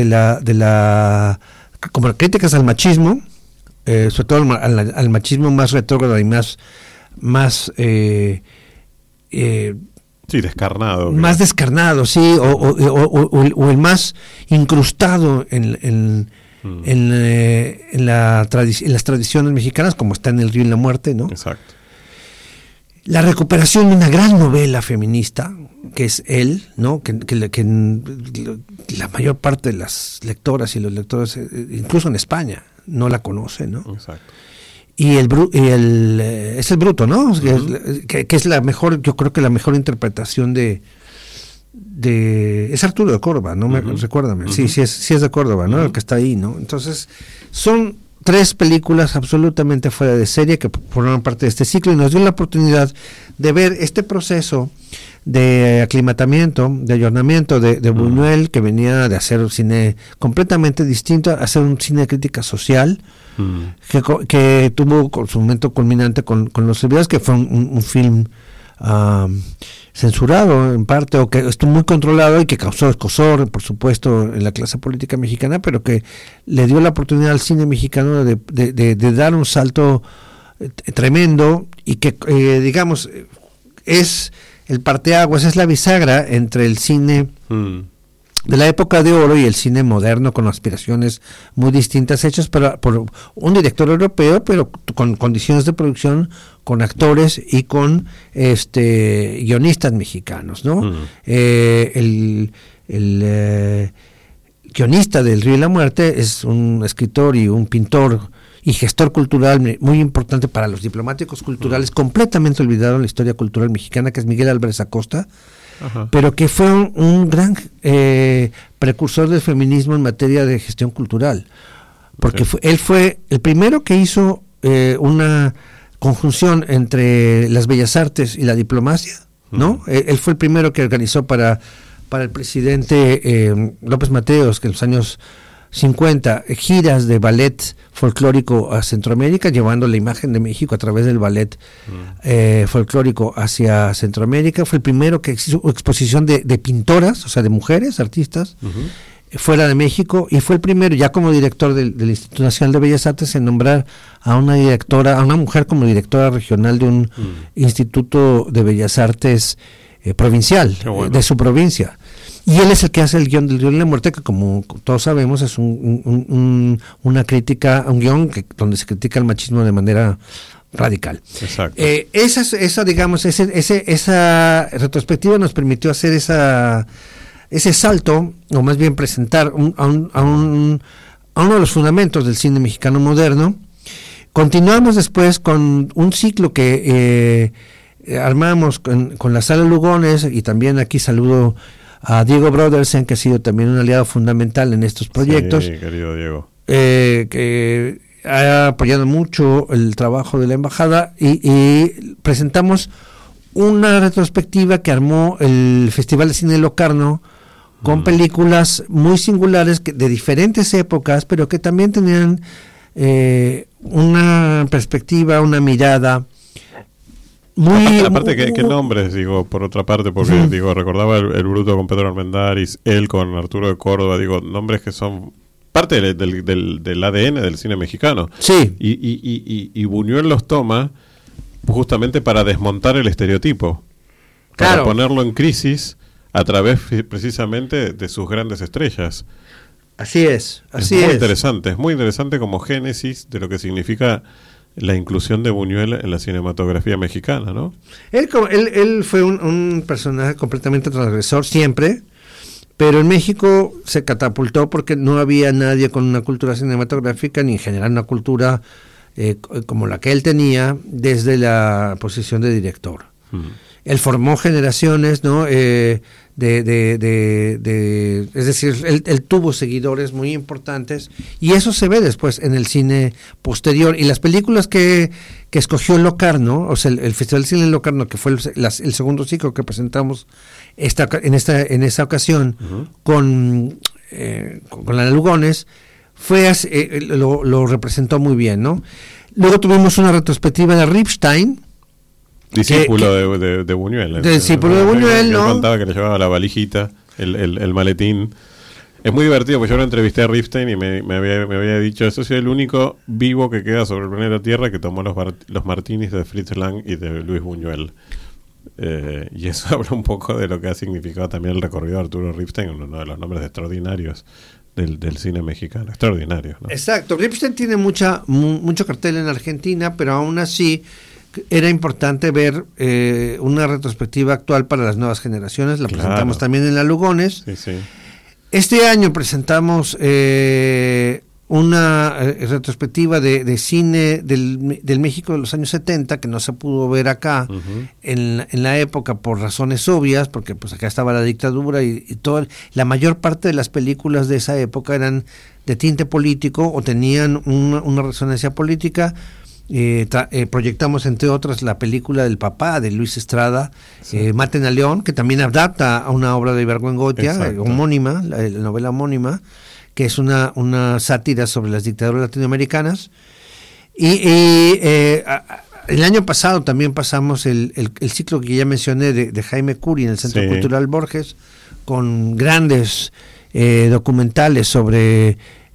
como críticas al machismo, sobre todo al machismo más retrógrado y más descarnado. Más descarnado, sí, o el más incrustado en las tradiciones mexicanas, como está en El Río y la Muerte, ¿no? Exacto. La recuperación de una gran novela feminista, que es Él, ¿no? Que la mayor parte de las lectoras y los lectores, incluso en España, no la conocen, ¿no? Exacto. Y es El Bruto, ¿no? Uh-huh. Que es la mejor, yo creo que la mejor interpretación es Arturo de Córdoba, ¿no? Uh-huh. Recuérdame. Uh-huh. Sí es de Córdoba, ¿no? Uh-huh. El que está ahí, ¿no? Entonces, son 3 películas absolutamente fuera de serie que forman parte de este ciclo y nos dio la oportunidad de ver este proceso de aclimatamiento, de ayornamiento de Buñuel, que venía de hacer un cine completamente distinto, a hacer un cine de crítica social, que tuvo su momento culminante con Los Olvidados, que fue un film censurado en parte, o que estuvo muy controlado y que causó escozor, por supuesto, en la clase política mexicana, pero que le dio la oportunidad al cine mexicano de dar un salto tremendo y que, digamos, es el parteaguas, es la bisagra entre el cine de la época de oro y el cine moderno, con aspiraciones muy distintas, hechas por un director europeo, pero con condiciones de producción, con actores y con guionistas mexicanos, ¿no? El guionista del Río y la Muerte es un escritor y un pintor y gestor cultural muy importante para los diplomáticos culturales, completamente olvidado en la historia cultural mexicana, que es Miguel Álvarez Acosta. Ajá. Pero que fue un gran precursor del feminismo en materia de gestión cultural, porque él fue el primero que hizo una conjunción entre las bellas artes y la diplomacia, ¿no? Él fue el primero que organizó para el presidente López Mateos, que en los años 50, giras de ballet folclórico a Centroamérica, llevando la imagen de México a través del ballet folclórico hacia Centroamérica. Fue el primero que hizo exposición de pintoras, o sea, de mujeres, artistas, fuera de México, y fue el primero, ya como director del Instituto Nacional de Bellas Artes, en nombrar a una mujer como directora regional de un Instituto de Bellas Artes provincial, de su provincia. Y él es el que hace el guión del Río y la Muerte, que como todos sabemos es una crítica, un guión donde se critica el machismo de manera radical. Exacto. Esa retrospectiva nos permitió hacer ese salto, o más bien presentar a uno de los fundamentos del cine mexicano moderno. Continuamos después con un ciclo que armamos con la Sala Lugones, y también aquí saludo a Diego Brodersen, que ha sido también un aliado fundamental en estos proyectos. Sí, querido Diego. Que ha apoyado mucho el trabajo de la embajada, y presentamos una retrospectiva que armó el Festival de Cine Locarno, con películas muy singulares de diferentes épocas, pero que también tenían una perspectiva, una mirada muy... Aparte, ¿qué nombres? Digo, por otra parte, porque digo, recordaba el Bruto con Pedro Armendáriz, él con Arturo de Córdoba, digo, nombres que son parte del ADN del cine mexicano. Sí. Y Buñuel los toma justamente para desmontar el estereotipo, para ponerlo en crisis a través precisamente de sus grandes estrellas. Así es. Es muy interesante como génesis de lo que significa la inclusión de Buñuel en la cinematografía mexicana, ¿no? Él fue un personaje completamente transgresor siempre, pero en México se catapultó porque no había nadie con una cultura cinematográfica ni en general una cultura como la que él tenía desde la posición de director. Él formó generaciones, ¿no? Es decir, él tuvo seguidores muy importantes y eso se ve después en el cine posterior. Y las películas que escogió Locarno, o sea, el Festival de Cine de Locarno, que fue el segundo ciclo que presentamos en esa ocasión con la Lugones, lo representó muy bien, ¿no? Luego tuvimos una retrospectiva de Ripstein, discípulo de Buñuel. Discípulo de Buñuel, ¿no? Él contaba que le llevaba la valijita, el maletín. Es muy divertido, porque yo lo entrevisté a Ripstein y me había dicho, eso es el único vivo que queda sobre el planeta Tierra que tomó los martinis de Fritz Lang y de Luis Buñuel. Y eso habla un poco de lo que ha significado también el recorrido de Arturo Ripstein, uno de los nombres extraordinarios del cine mexicano. Extraordinario, ¿no? Exacto. Ripstein tiene mucho cartel en Argentina, pero aún así era importante ver una retrospectiva actual para las nuevas generaciones. La presentamos también en la Lugones. Sí. Este año presentamos una retrospectiva de cine del México de los años 70 que no se pudo ver acá en la época por razones obvias, porque pues acá estaba la dictadura y la mayor parte de las películas de esa época eran de tinte político o tenían una resonancia política. Proyectamos entre otras la película del papá de Luis Estrada, Maten a León, que también adapta a una obra de Ibargüengoitia homónima, la novela homónima, que es una sátira sobre las dictaduras latinoamericanas. El año pasado también pasamos el ciclo que ya mencioné de Jaime Curi en el Centro Cultural Borges, con grandes documentales sobre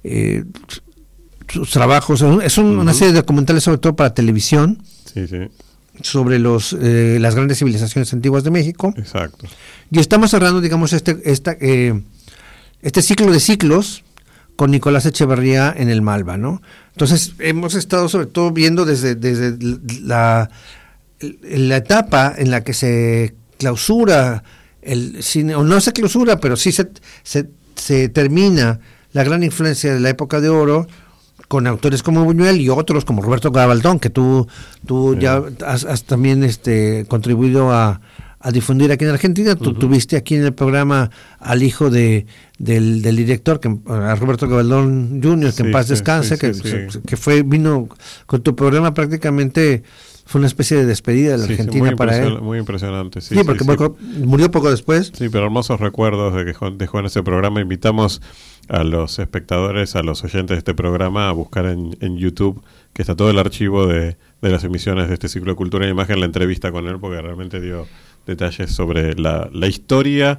sus trabajos. Es una serie de documentales sobre todo para televisión, sobre las grandes civilizaciones antiguas de México. Exacto. Y estamos cerrando, digamos, este ciclo de ciclos con Nicolás Echeverría en el Malva, ¿no? Entonces hemos estado sobre todo viendo desde la etapa en la que se clausura el cine, o no se clausura, pero sí se termina la gran influencia de la época de oro, con autores como Buñuel y otros como Roberto Gabaldón, que tú ya has también contribuido a difundir aquí en Argentina. Tú tuviste aquí en el programa al hijo del director, a Roberto Gabaldón Jr., que en paz descanse, que vino con tu programa prácticamente. Fue una especie de despedida de la Argentina para él. Muy impresionante. Sí, porque murió poco después. Sí, pero hermosos recuerdos de que dejó en ese programa. Invitamos a los espectadores, a los oyentes de este programa a buscar en YouTube, que está todo el archivo de las emisiones de este ciclo de Cultura e Imagen, la entrevista con él, porque realmente dio detalles sobre la historia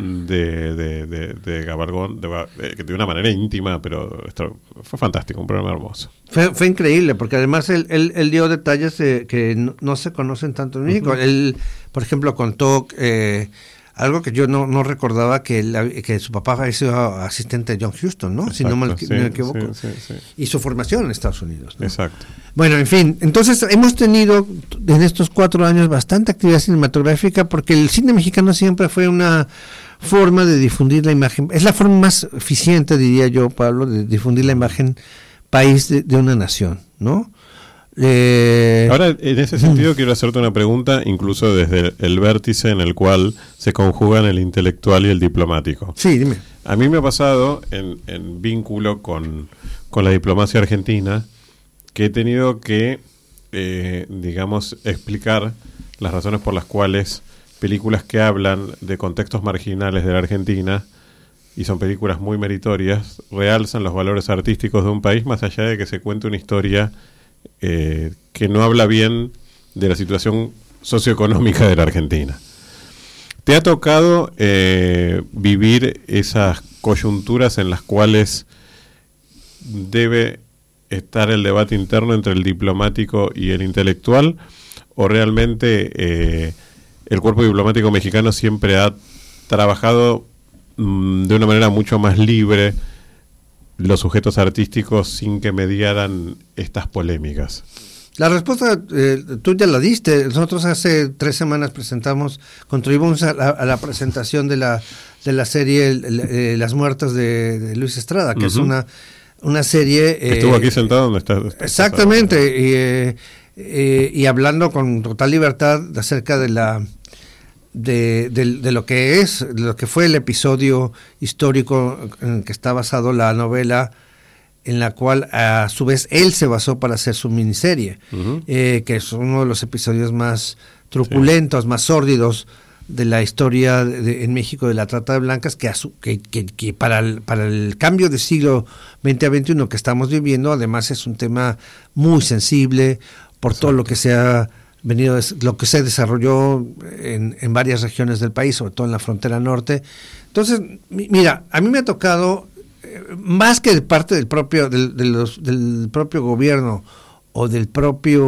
de Gabaldón, de una manera íntima, pero fue fantástico, un programa hermoso. Fue increíble, porque además él dio detalles que no se conocen tanto en México. Él, por ejemplo, contó algo que yo no recordaba, que su papá había sido asistente de John Huston, ¿no? Exacto, si no me equivoco. Sí. Y su formación en Estados Unidos, ¿no? Exacto. Bueno, en fin, entonces hemos tenido en estos 4 años bastante actividad cinematográfica, porque el cine mexicano siempre fue una forma de difundir la imagen. Es la forma más eficiente, diría yo, Pablo, de difundir la imagen país de una nación, ¿no? Ahora, en ese sentido, quiero hacerte una pregunta, incluso desde el vértice en el cual se conjugan el intelectual y el diplomático. Sí, dime. A mí me ha pasado en vínculo con la diplomacia argentina, que he tenido que, digamos, explicar las razones por las cuales películas que hablan de contextos marginales de la Argentina, y son películas muy meritorias, realzan los valores artísticos de un país, más allá de que se cuente una historia que no habla bien de la situación socioeconómica de la Argentina. ¿Te ha tocado vivir esas coyunturas en las cuales debe estar el debate interno entre el diplomático y el intelectual? ¿O realmente el cuerpo diplomático mexicano siempre ha trabajado de una manera mucho más libre los sujetos artísticos sin que mediaran estas polémicas? La respuesta tú ya la diste. Nosotros hace 3 semanas contribuimos a la presentación de la serie Las Muertas de Luis Estrada, que es una serie... Estuvo aquí sentado donde está. Exactamente, y hablando con total libertad acerca de lo que fue el episodio histórico en el que está basado la novela, en la cual a su vez él se basó para hacer su miniserie, que es uno de los episodios más truculentos, más sórdidos de la historia en México de la trata de blancas, que para el cambio de siglo XX a XXI que estamos viviendo, además es un tema muy sensible por todo lo que lo que se desarrolló en varias regiones del país, sobre todo en la frontera norte. Entonces, mira, a mí me ha tocado, más que de parte del propio gobierno o del propio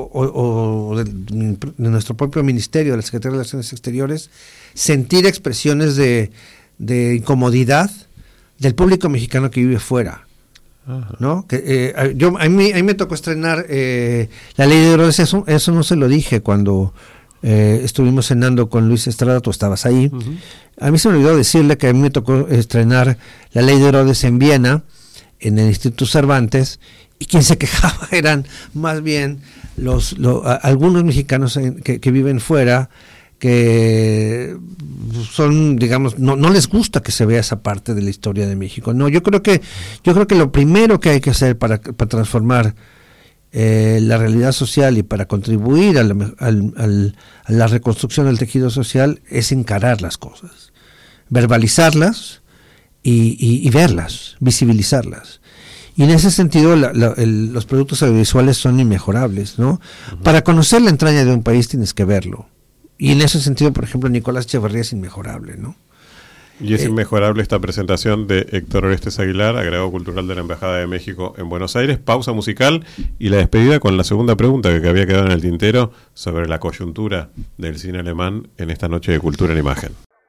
de nuestro propio ministerio, de la Secretaría de Relaciones Exteriores, sentir expresiones de incomodidad del público mexicano que vive fuera. ¿No? A mí me tocó estrenar La Ley de Herodes. Eso no se lo dije cuando estuvimos cenando con Luis Estrada, tú estabas ahí. A mí se me olvidó decirle que a mí me tocó estrenar La Ley de Herodes en Viena, en el Instituto Cervantes, y quien se quejaba eran más bien algunos mexicanos que viven fuera, que son, digamos, no les gusta que se vea esa parte de la historia de México. No, yo creo que lo primero que hay que hacer para transformar la realidad social y para contribuir a la reconstrucción del tejido social es encarar las cosas, verbalizarlas y verlas, visibilizarlas. Y en ese sentido los productos audiovisuales son inmejorables, ¿no? Para conocer la entraña de un país tienes que verlo. Y en ese sentido, por ejemplo, Nicolás Echeverría es inmejorable, ¿no? Y es inmejorable esta presentación de Héctor Orestes Aguilar, agregado cultural de la Embajada de México en Buenos Aires. Pausa musical y la despedida con la segunda pregunta que había quedado en el tintero sobre la coyuntura del cine alemán en esta noche de Cultura en Imagen.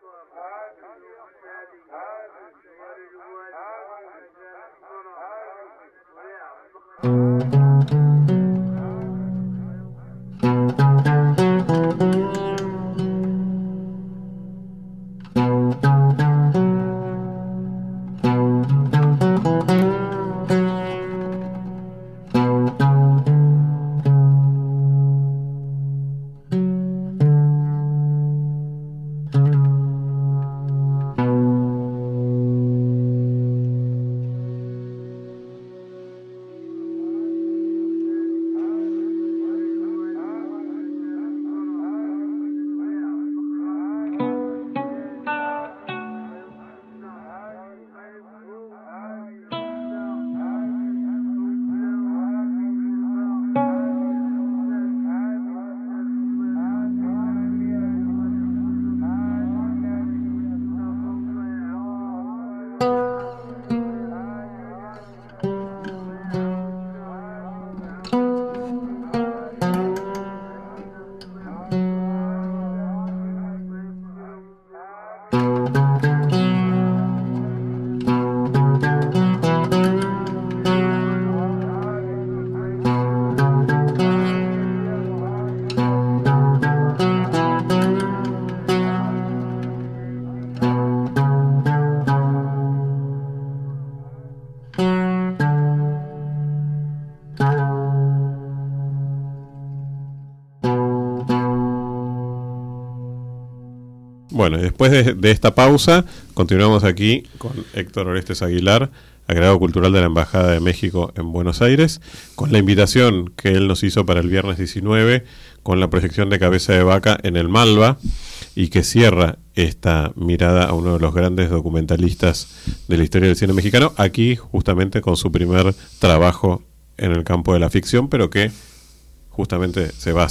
Bueno, después de esta pausa, continuamos aquí con Héctor Orestes Aguilar, agregado cultural de la Embajada de México en Buenos Aires, con la invitación que él nos hizo para el viernes 19, con la proyección de Cabeza de Vaca en el Malva, y que cierra esta mirada a uno de los grandes documentalistas de la historia del cine mexicano, aquí justamente con su primer trabajo en el campo de la ficción, pero que justamente se basa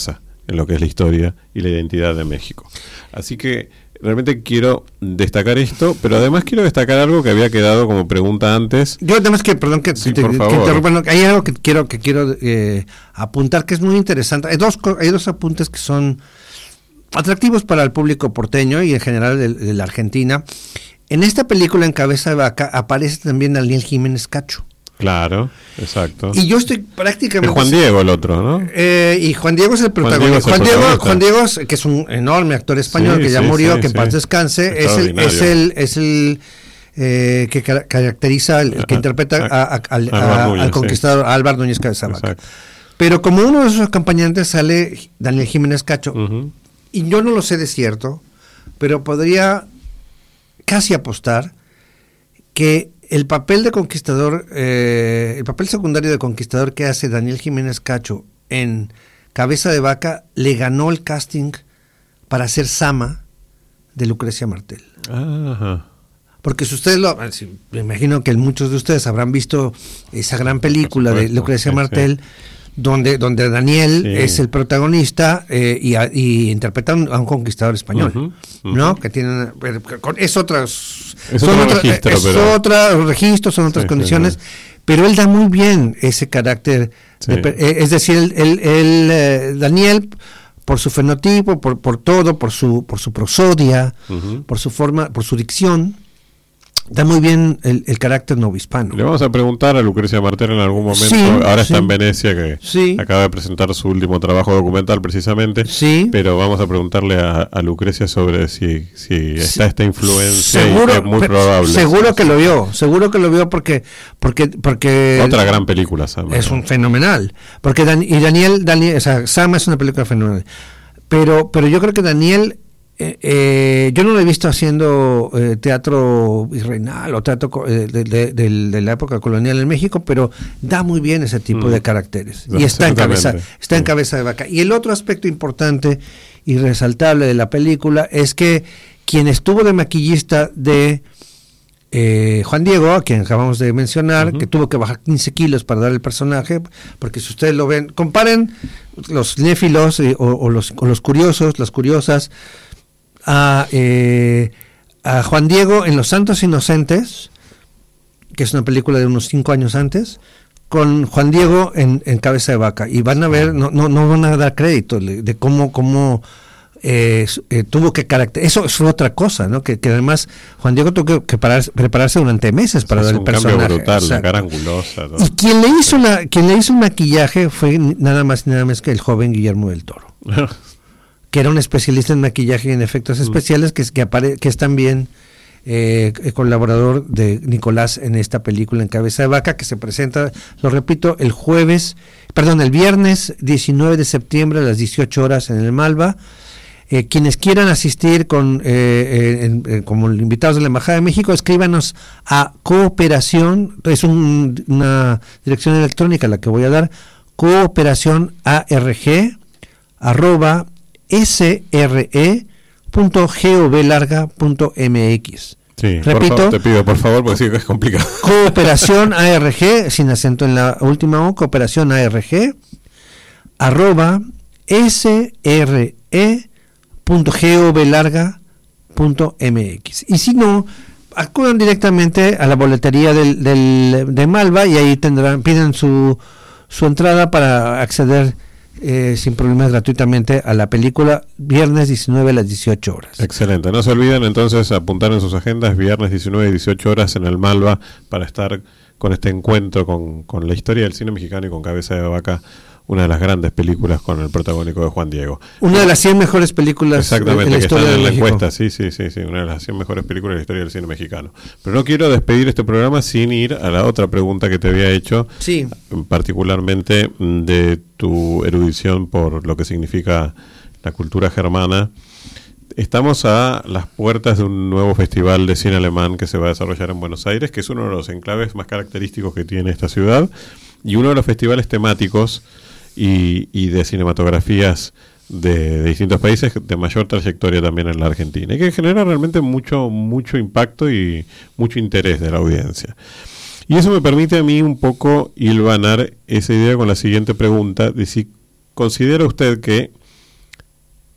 en lo que es la historia y la identidad de México. Así que realmente quiero destacar esto, pero además quiero destacar algo que había quedado como pregunta antes. Yo además que, perdón que, sí, te interrumpa, no, hay algo que quiero apuntar que es muy interesante. Hay dos apuntes que son atractivos para el público porteño y en general de la Argentina. En esta película, En Cabeza de Vaca, aparece también Daniel Jiménez Cacho. Claro, exacto. Y yo estoy prácticamente... Es Juan Diego el otro, ¿no? Y Juan Diego es el protagonista. Juan Diego, que es un enorme actor español, que ya murió, que en paz descanse, es el que caracteriza, el que interpreta al conquistador, a Álvaro Núñez Cabeza de Vaca. Pero como uno de sus acompañantes sale Daniel Jiménez Cacho, y yo no lo sé de cierto, pero podría casi apostar que el papel de conquistador, el papel secundario de conquistador que hace Daniel Jiménez Cacho en Cabeza de Vaca le ganó el casting para ser Sama de Lucrecia Martel. Ajá. Porque si ustedes me imagino que muchos de ustedes habrán visto esa gran película de Lucrecia Martel, donde Daniel es el protagonista y interpreta a un conquistador español, ¿no? Que tienen otros registros, son otras condiciones, pero él da muy bien ese carácter, es decir, Daniel, por su fenotipo, por todo, por su prosodia, por su forma, por su dicción, da muy bien el carácter novohispano. Le vamos a preguntar a Lucrecia Martel en algún momento, ahora está en Venecia, que acaba de presentar su último trabajo documental precisamente, pero vamos a preguntarle a Lucrecia sobre si está esta influencia, seguro, y es muy probable. Seguro que lo vio porque otra gran película, Sama. Es un fenomenal, porque Daniel, o sea, Sama es una película fenomenal, pero yo creo que Daniel, yo no lo he visto haciendo teatro virreinal o teatro de la época colonial en México, pero da muy bien ese tipo de caracteres y está en Cabeza de Vaca. Y el otro aspecto importante y resaltable de la película es que quien estuvo de maquillista de Juan Diego, a quien acabamos de mencionar, que tuvo que bajar 15 kilos para dar el personaje, porque si ustedes lo ven, comparen los cinéfilos o los curiosos, las curiosas, a Juan Diego en Los Santos Inocentes, que es una película de unos 5 años antes, con Juan Diego en Cabeza de Vaca, y van a ver, no van a dar crédito de cómo tuvo que caracterizar. Eso es otra cosa, ¿no? Que además Juan Diego tuvo que prepararse durante meses para dar el personaje. Cambio brutal, la cara angulosa. Y quien le hizo el maquillaje fue nada más y nada menos que el joven Guillermo del Toro. Que era un especialista en maquillaje y en efectos especiales, que es también colaborador de Nicolás en esta película En Cabeza de Vaca, que se presenta, lo repito, el viernes 19 de septiembre a las 18 horas en el Malva. Quienes quieran asistir como invitados de la Embajada de México, escríbanos a cooperación, es una dirección electrónica la que voy a dar, cooperacionarg@sre.govlarga.mx. Sí, repito, te pido por favor, porque sí que es complicado. Cooperación ARG, sin acento en la última O, cooperación ARG @sre.govlarga.mx. Y si no, acudan directamente a la boletería de Malva y ahí piden su entrada para acceder sin problemas gratuitamente a la película, viernes 19 a las 18 horas. Excelente, no se olviden entonces apuntar en sus agendas viernes 19 y 18 horas en el Malva para estar con este encuentro con la historia del cine mexicano y con Cabeza de Vaca, una de las grandes películas con el protagónico de Juan Diego. Una de las 100 mejores películas en la historia están de en la México. encuesta, sí, una de las 100 mejores películas de la historia del cine mexicano. Pero no quiero despedir este programa sin ir a la otra pregunta que te había hecho, particularmente de tu erudición por lo que significa la cultura germana. Estamos a las puertas de un nuevo festival de cine alemán que se va a desarrollar en Buenos Aires, que es uno de los enclaves más característicos que tiene esta ciudad, y uno de los festivales temáticos y de cinematografías de distintos países de mayor trayectoria también en la Argentina, y que genera realmente mucho impacto y mucho interés de la audiencia. Y eso me permite a mí un poco hilvanar esa idea con la siguiente pregunta, de si considera usted que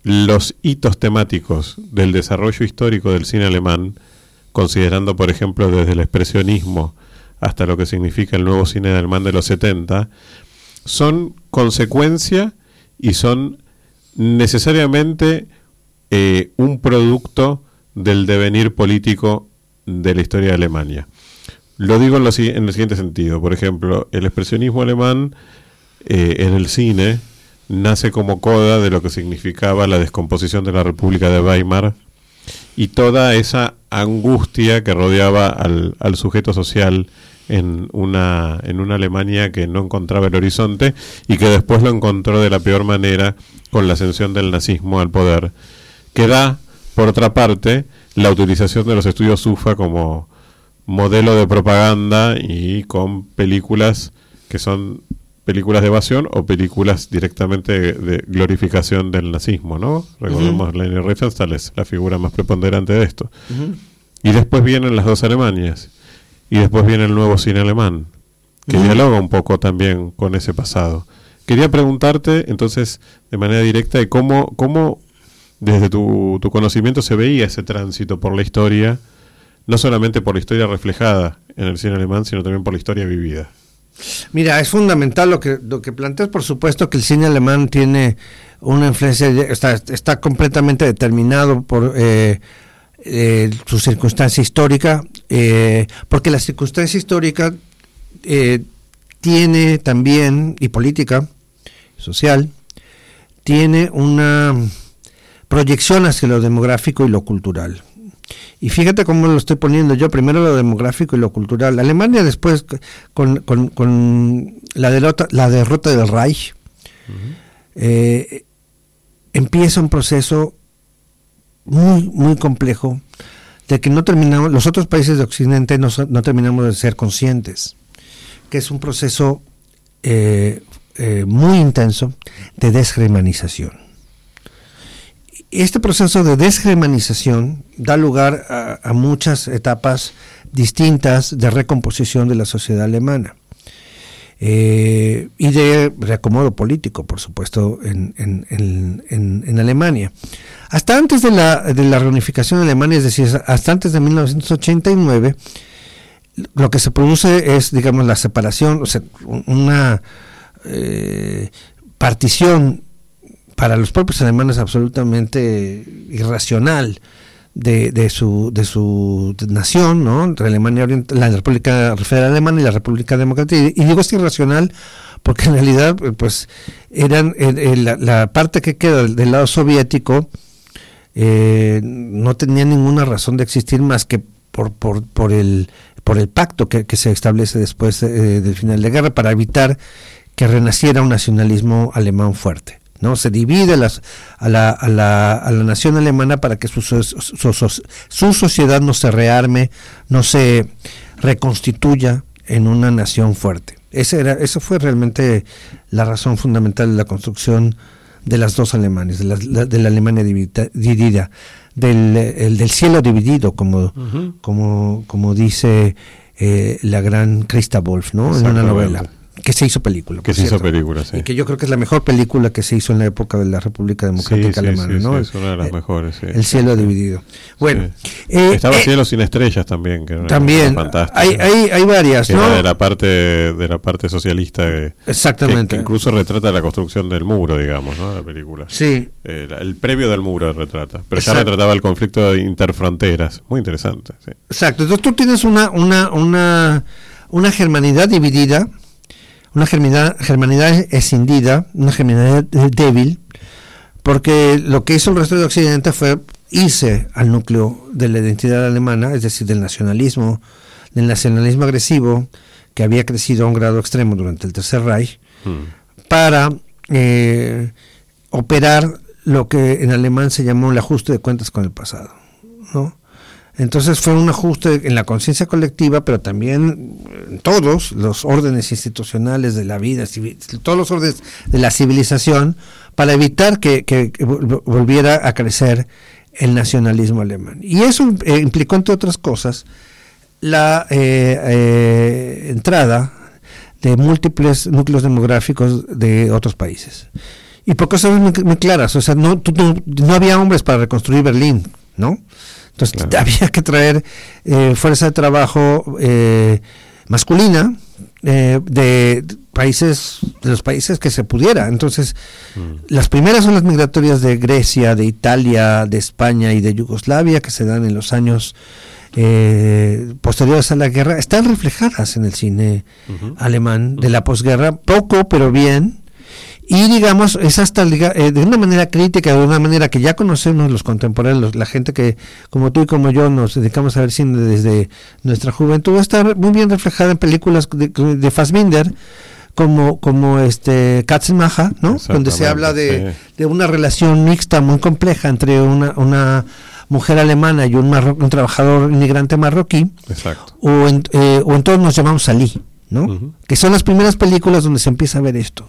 los hitos temáticos del desarrollo histórico del cine alemán, considerando, por ejemplo, desde el expresionismo hasta lo que significa el nuevo cine alemán de los 70, son consecuencia y son necesariamente un producto del devenir político de la historia de Alemania. Lo digo en el siguiente sentido. Por ejemplo, el expresionismo alemán en el cine nace como coda de lo que significaba la descomposición de la República de Weimar y toda esa angustia que rodeaba al sujeto social en una Alemania que no encontraba el horizonte y que después lo encontró de la peor manera con la ascensión del nazismo al poder, que da, por otra parte, la utilización de los estudios UFA como modelo de propaganda y con películas que son películas de evasión o películas directamente de glorificación del nazismo, ¿no? Recordemos, Leni Riefenstahl es la figura más preponderante de esto. Y después vienen las dos Alemanias y después viene el nuevo cine alemán, que dialoga un poco también con ese pasado. Quería preguntarte, entonces, de manera directa, de cómo desde tu conocimiento se veía ese tránsito por la historia, no solamente por la historia reflejada en el cine alemán, sino también por la historia vivida. Mira, es fundamental lo que planteas. Por supuesto que el cine alemán tiene una influencia, está completamente determinado por su circunstancia histórica, porque la circunstancia histórica tiene también, y política, social, tiene una proyección hacia lo demográfico y lo cultural. Y fíjate cómo lo estoy poniendo yo, primero lo demográfico y lo cultural. Alemania después, con la derrota del Reich, empieza un proceso muy, muy complejo de que los otros países de Occidente no terminamos de ser conscientes, que es un proceso muy intenso de desgermanización. Este proceso de desgermanización da lugar a muchas etapas distintas de recomposición de la sociedad alemana y de reacomodo político, por supuesto, en Alemania. Hasta antes de la reunificación de Alemania, es decir, hasta antes de 1989, lo que se produce es, digamos, la separación, o sea, una partición para los propios alemanes absolutamente irracional de su nación, ¿no? Entre Alemania Oriental, la República Federal Alemana y la República Democrática. Y digo esto irracional porque en realidad, pues, eran la parte que queda del lado soviético no tenía ninguna razón de existir más que por el pacto que se establece después del final de la guerra para evitar que renaciera un nacionalismo alemán fuerte, ¿no? Se divide a la nación alemana para que su sociedad no se rearme, no se reconstituya en una nación fuerte. Esa fue realmente la razón fundamental de la construcción de las dos Alemanes, de la Alemania dividida, del cielo dividido, como dice la gran Christa Wolf, ¿no? En una novela que se hizo película. Que se hizo película, sí. Y que yo creo que es la mejor película que se hizo en la época de la República Democrática Alemana, ¿no? Sí, es una de las mejores, sí. El cielo dividido. Bueno. Sí. Estaba Cielo sin estrellas también, que era también fantástica. Hay varias, ¿no? Era de la parte socialista. Exactamente. Que incluso retrata la construcción del muro, digamos, ¿no? La película. Sí. El previo del muro retrata. Pero ya retrataba el conflicto de interfronteras. Muy interesante, sí. Exacto. Entonces tú tienes una germanidad dividida, una germanidad escindida, una germanidad débil, porque lo que hizo el resto de Occidente fue irse al núcleo de la identidad alemana, es decir, del nacionalismo agresivo que había crecido a un grado extremo durante el Tercer Reich, para operar lo que en alemán se llamó el ajuste de cuentas con el pasado, ¿no? Entonces fue un ajuste en la conciencia colectiva, pero también en todos los órdenes institucionales de la vida, todos los órdenes de la civilización, para evitar que volviera a crecer el nacionalismo alemán. Y eso implicó, entre otras cosas, la entrada de múltiples núcleos demográficos de otros países. y por cosas muy claras. O sea, no había hombres para reconstruir Berlín, ¿no? Entonces había que traer fuerza de trabajo masculina de los países que se pudiera. Entonces, las primeras olas migratorias de Grecia, de Italia, de España y de Yugoslavia, que se dan en los años posteriores a la guerra, están reflejadas en el cine alemán de la posguerra, poco pero bien, y digamos, es hasta de una manera crítica, de una manera que ya conocemos los contemporáneos, la gente que como tú y como yo nos dedicamos a ver cine desde nuestra juventud, está muy bien reflejada en películas de Fassbinder, como Katzenmacher, ¿no? Donde se habla de una relación mixta muy compleja entre una mujer alemana y un trabajador inmigrante marroquí. Exacto. O en Todos nos llamamos Ali, ¿no? Que son las primeras películas donde se empieza a ver esto.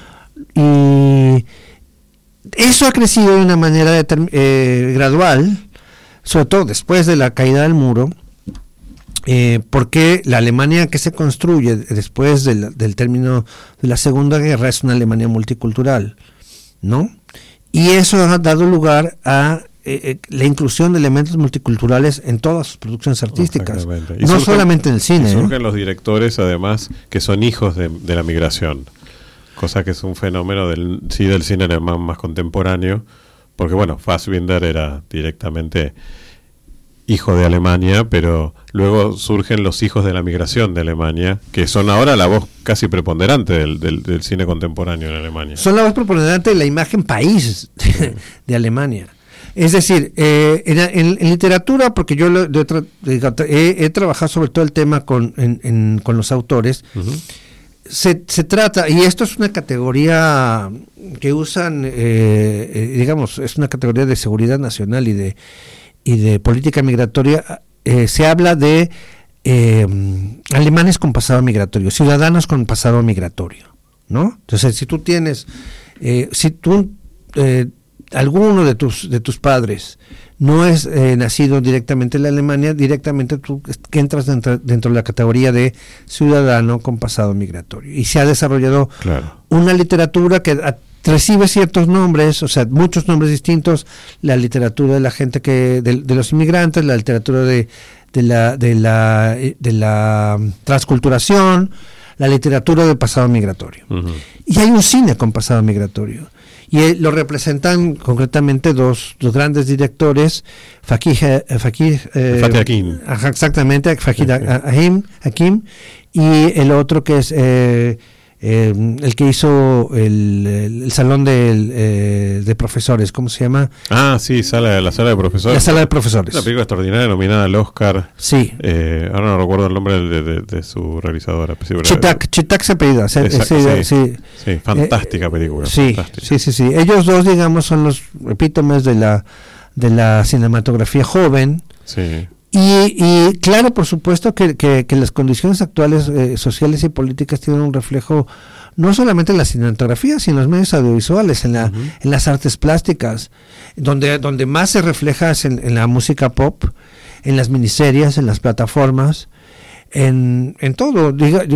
Y eso ha crecido de una manera gradual, sobre todo después de la caída del muro, porque la Alemania que se construye después del término de la Segunda Guerra es una Alemania multicultural, ¿no? Y eso ha dado lugar a la inclusión de elementos multiculturales en todas sus producciones artísticas, no solamente en el cine. Y surgen los directores, además, que son hijos de la migración, cosa que es un fenómeno del cine alemán más contemporáneo, porque bueno, Fassbinder era directamente hijo de Alemania, pero luego surgen los hijos de la migración de Alemania, que son ahora la voz casi preponderante del cine contemporáneo en Alemania. Son la voz preponderante de la imagen país de Alemania. Es decir, en literatura, porque yo he trabajado sobre todo el tema con los autores, se trata, y esto es una categoría que usan, digamos, es una categoría de seguridad nacional y de política migratoria. Se habla de alemanes con pasado migratorio, ciudadanos con pasado migratorio, ¿no? Entonces, si tú tienes, alguno de tus padres no es nacido directamente en la Alemania, directamente tú entras dentro de la categoría de ciudadano con pasado migratorio. Y se ha desarrollado una literatura que recibe ciertos nombres, o sea, muchos nombres distintos: la literatura de la gente de los inmigrantes, la literatura de la transculturación, la literatura del pasado migratorio. Y hay un cine con pasado migratorio. Y lo representan concretamente dos grandes directores, Fatih Akin. Exactamente, Fatih Akin, y el otro que es el que hizo el salón de profesores, ¿cómo se llama? Ah, sí, la sala de profesores. La sala de profesores. Una película extraordinaria nominada al Oscar. Sí. Ahora no recuerdo el nombre de su realizadora. Chitak se apellida. Sí, fantástica película. Sí, fantástica. Sí. Ellos dos, digamos, son los epítomes de la cinematografía joven. Sí. Y claro, por supuesto que las condiciones actuales sociales y políticas tienen un reflejo no solamente en la cinematografía, sino en los medios audiovisuales, en las artes plásticas, donde más se refleja es en la música pop, en las miniseries, en las plataformas, en todo.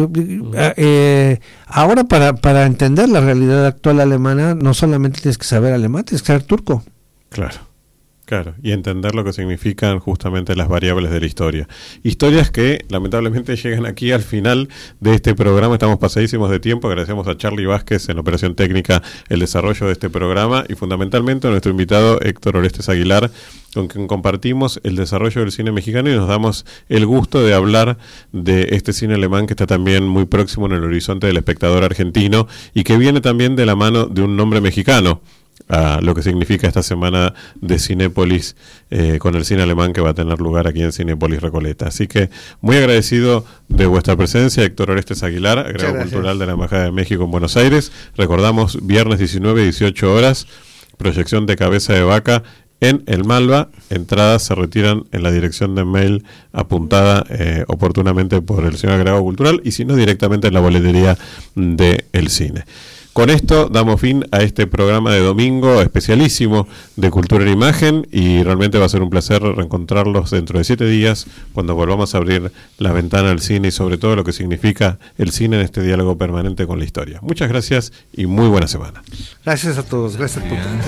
Ahora para entender la realidad actual alemana, no solamente tienes que saber alemán, tienes que saber turco. Claro, y entender lo que significan justamente las variables de la historia. Historias que lamentablemente llegan aquí al final de este programa. Estamos pasadísimos de tiempo. Agradecemos a Charly Vázquez en Operación Técnica el desarrollo de este programa y fundamentalmente a nuestro invitado Héctor Orestes Aguilar, con quien compartimos el desarrollo del cine mexicano y nos damos el gusto de hablar de este cine alemán que está también muy próximo en el horizonte del espectador argentino y que viene también de la mano de un nombre mexicano, a lo que significa esta semana de Cinépolis con el cine alemán que va a tener lugar aquí en Cinépolis Recoleta. Así que muy agradecido de vuestra presencia, Héctor Orestes Aguilar, agregado cultural de la Embajada de México en Buenos Aires. Recordamos, viernes 19, 18 horas, proyección de Cabeza de Vaca en El Malva. Entradas se retiran en la dirección de mail apuntada oportunamente por el señor agregado cultural, y si no, directamente en la boletería de El Cine. Con esto damos fin a este programa de domingo especialísimo de Cultura en Imagen, y realmente va a ser un placer reencontrarlos dentro de 7 días cuando volvamos a abrir la ventana al cine y sobre todo lo que significa el cine en este diálogo permanente con la historia. Muchas gracias y muy buena semana. Gracias a todos, gracias por tu tiempo.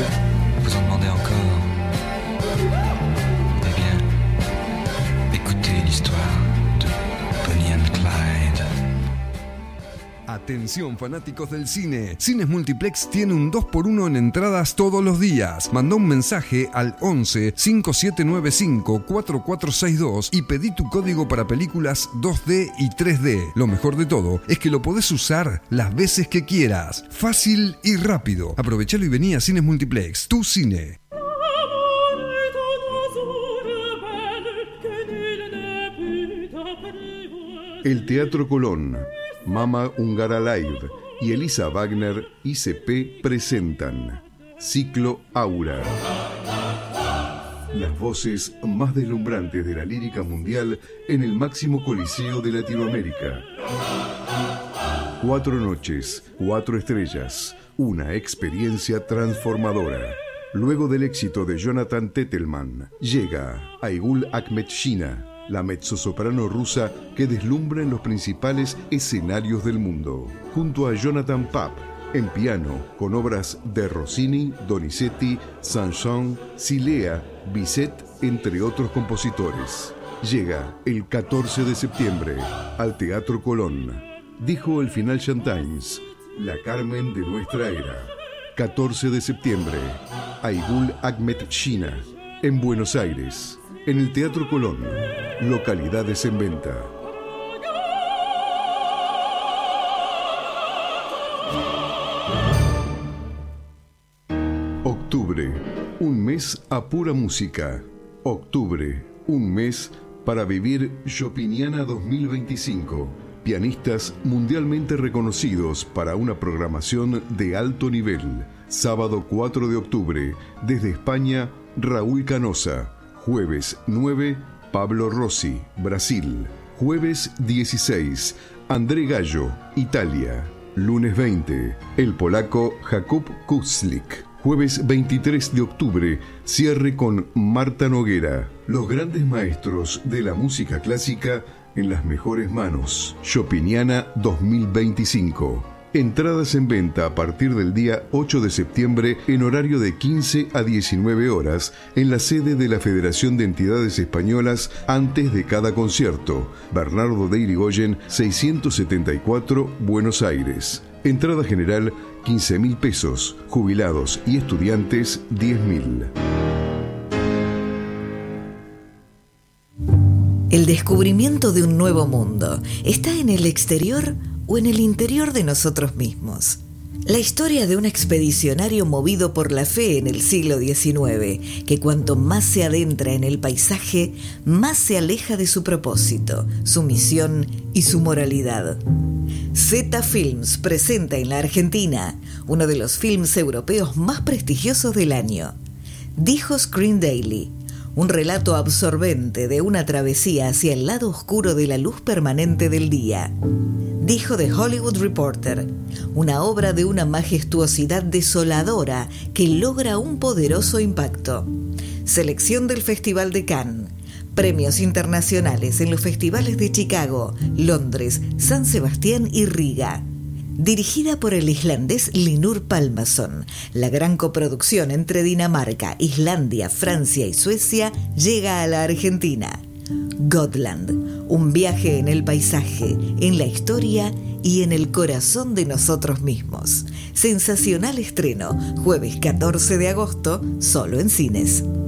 Atención fanáticos del cine, Cines Multiplex tiene un 2x1 en entradas todos los días. Manda un mensaje al 11 5795 4462 y pedí tu código para películas 2D y 3D. Lo mejor de todo es que lo podés usar las veces que quieras. Fácil y rápido. Aprovechalo y vení a Cines Multiplex, tu cine. El Teatro Colón, Mama Húngara Live y Elisa Wagner ICP presentan Ciclo Aura. Las voces más deslumbrantes de la lírica mundial en el máximo coliseo de Latinoamérica. 4 noches, 4 estrellas, una experiencia transformadora. Luego del éxito de Jonathan Tettelman, llega Aygul Akhmetshina, la mezzosoprano rusa que deslumbra en los principales escenarios del mundo, junto a Jonathan Papp en piano, con obras de Rossini, Donizetti, Saint-Saëns, Silea, Bizet, entre otros compositores. Llega el 14 de septiembre al Teatro Colón. Dijo el Financial Times, la Carmen de nuestra era. 14 de septiembre, Aygul Akhmetshina, en Buenos Aires, en el Teatro Colón. Localidades en venta. Octubre, un mes a pura música. Octubre, un mes para vivir Chopiniana 2025. Pianistas mundialmente reconocidos para una programación de alto nivel. Sábado 4 de octubre, desde España, Raúl Canosa. Jueves 9, Pablo Rossi, Brasil. Jueves 16, André Gallo, Italia. Lunes 20, el polaco Jakub Kuczlik. Jueves 23 de octubre, cierre con Marta Noguera. Los grandes maestros de la música clásica en las mejores manos. Chopiniana 2025. Entradas en venta a partir del día 8 de septiembre en horario de 15 a 19 horas en la sede de la Federación de Entidades Españolas antes de cada concierto. Bernardo de Irigoyen, 674, Buenos Aires. Entrada general, 15.000 pesos. Jubilados y estudiantes, 10.000. El descubrimiento de un nuevo mundo está en el exterior o en el interior de nosotros mismos. La historia de un expedicionario movido por la fe en el siglo XIX, que cuanto más se adentra en el paisaje, más se aleja de su propósito, su misión y su moralidad. Zeta Films presenta en la Argentina uno de los films europeos más prestigiosos del año. Dijo Screen Daily, un relato absorbente de una travesía hacia el lado oscuro de la luz permanente del día. Dijo The Hollywood Reporter, una obra de una majestuosidad desoladora que logra un poderoso impacto. Selección del Festival de Cannes. Premios internacionales en los festivales de Chicago, Londres, San Sebastián y Riga. Dirigida por el islandés Linur Palmason, la gran coproducción entre Dinamarca, Islandia, Francia y Suecia llega a la Argentina. Gotland, un viaje en el paisaje, en la historia y en el corazón de nosotros mismos. Sensacional estreno, jueves 14 de agosto, solo en cines.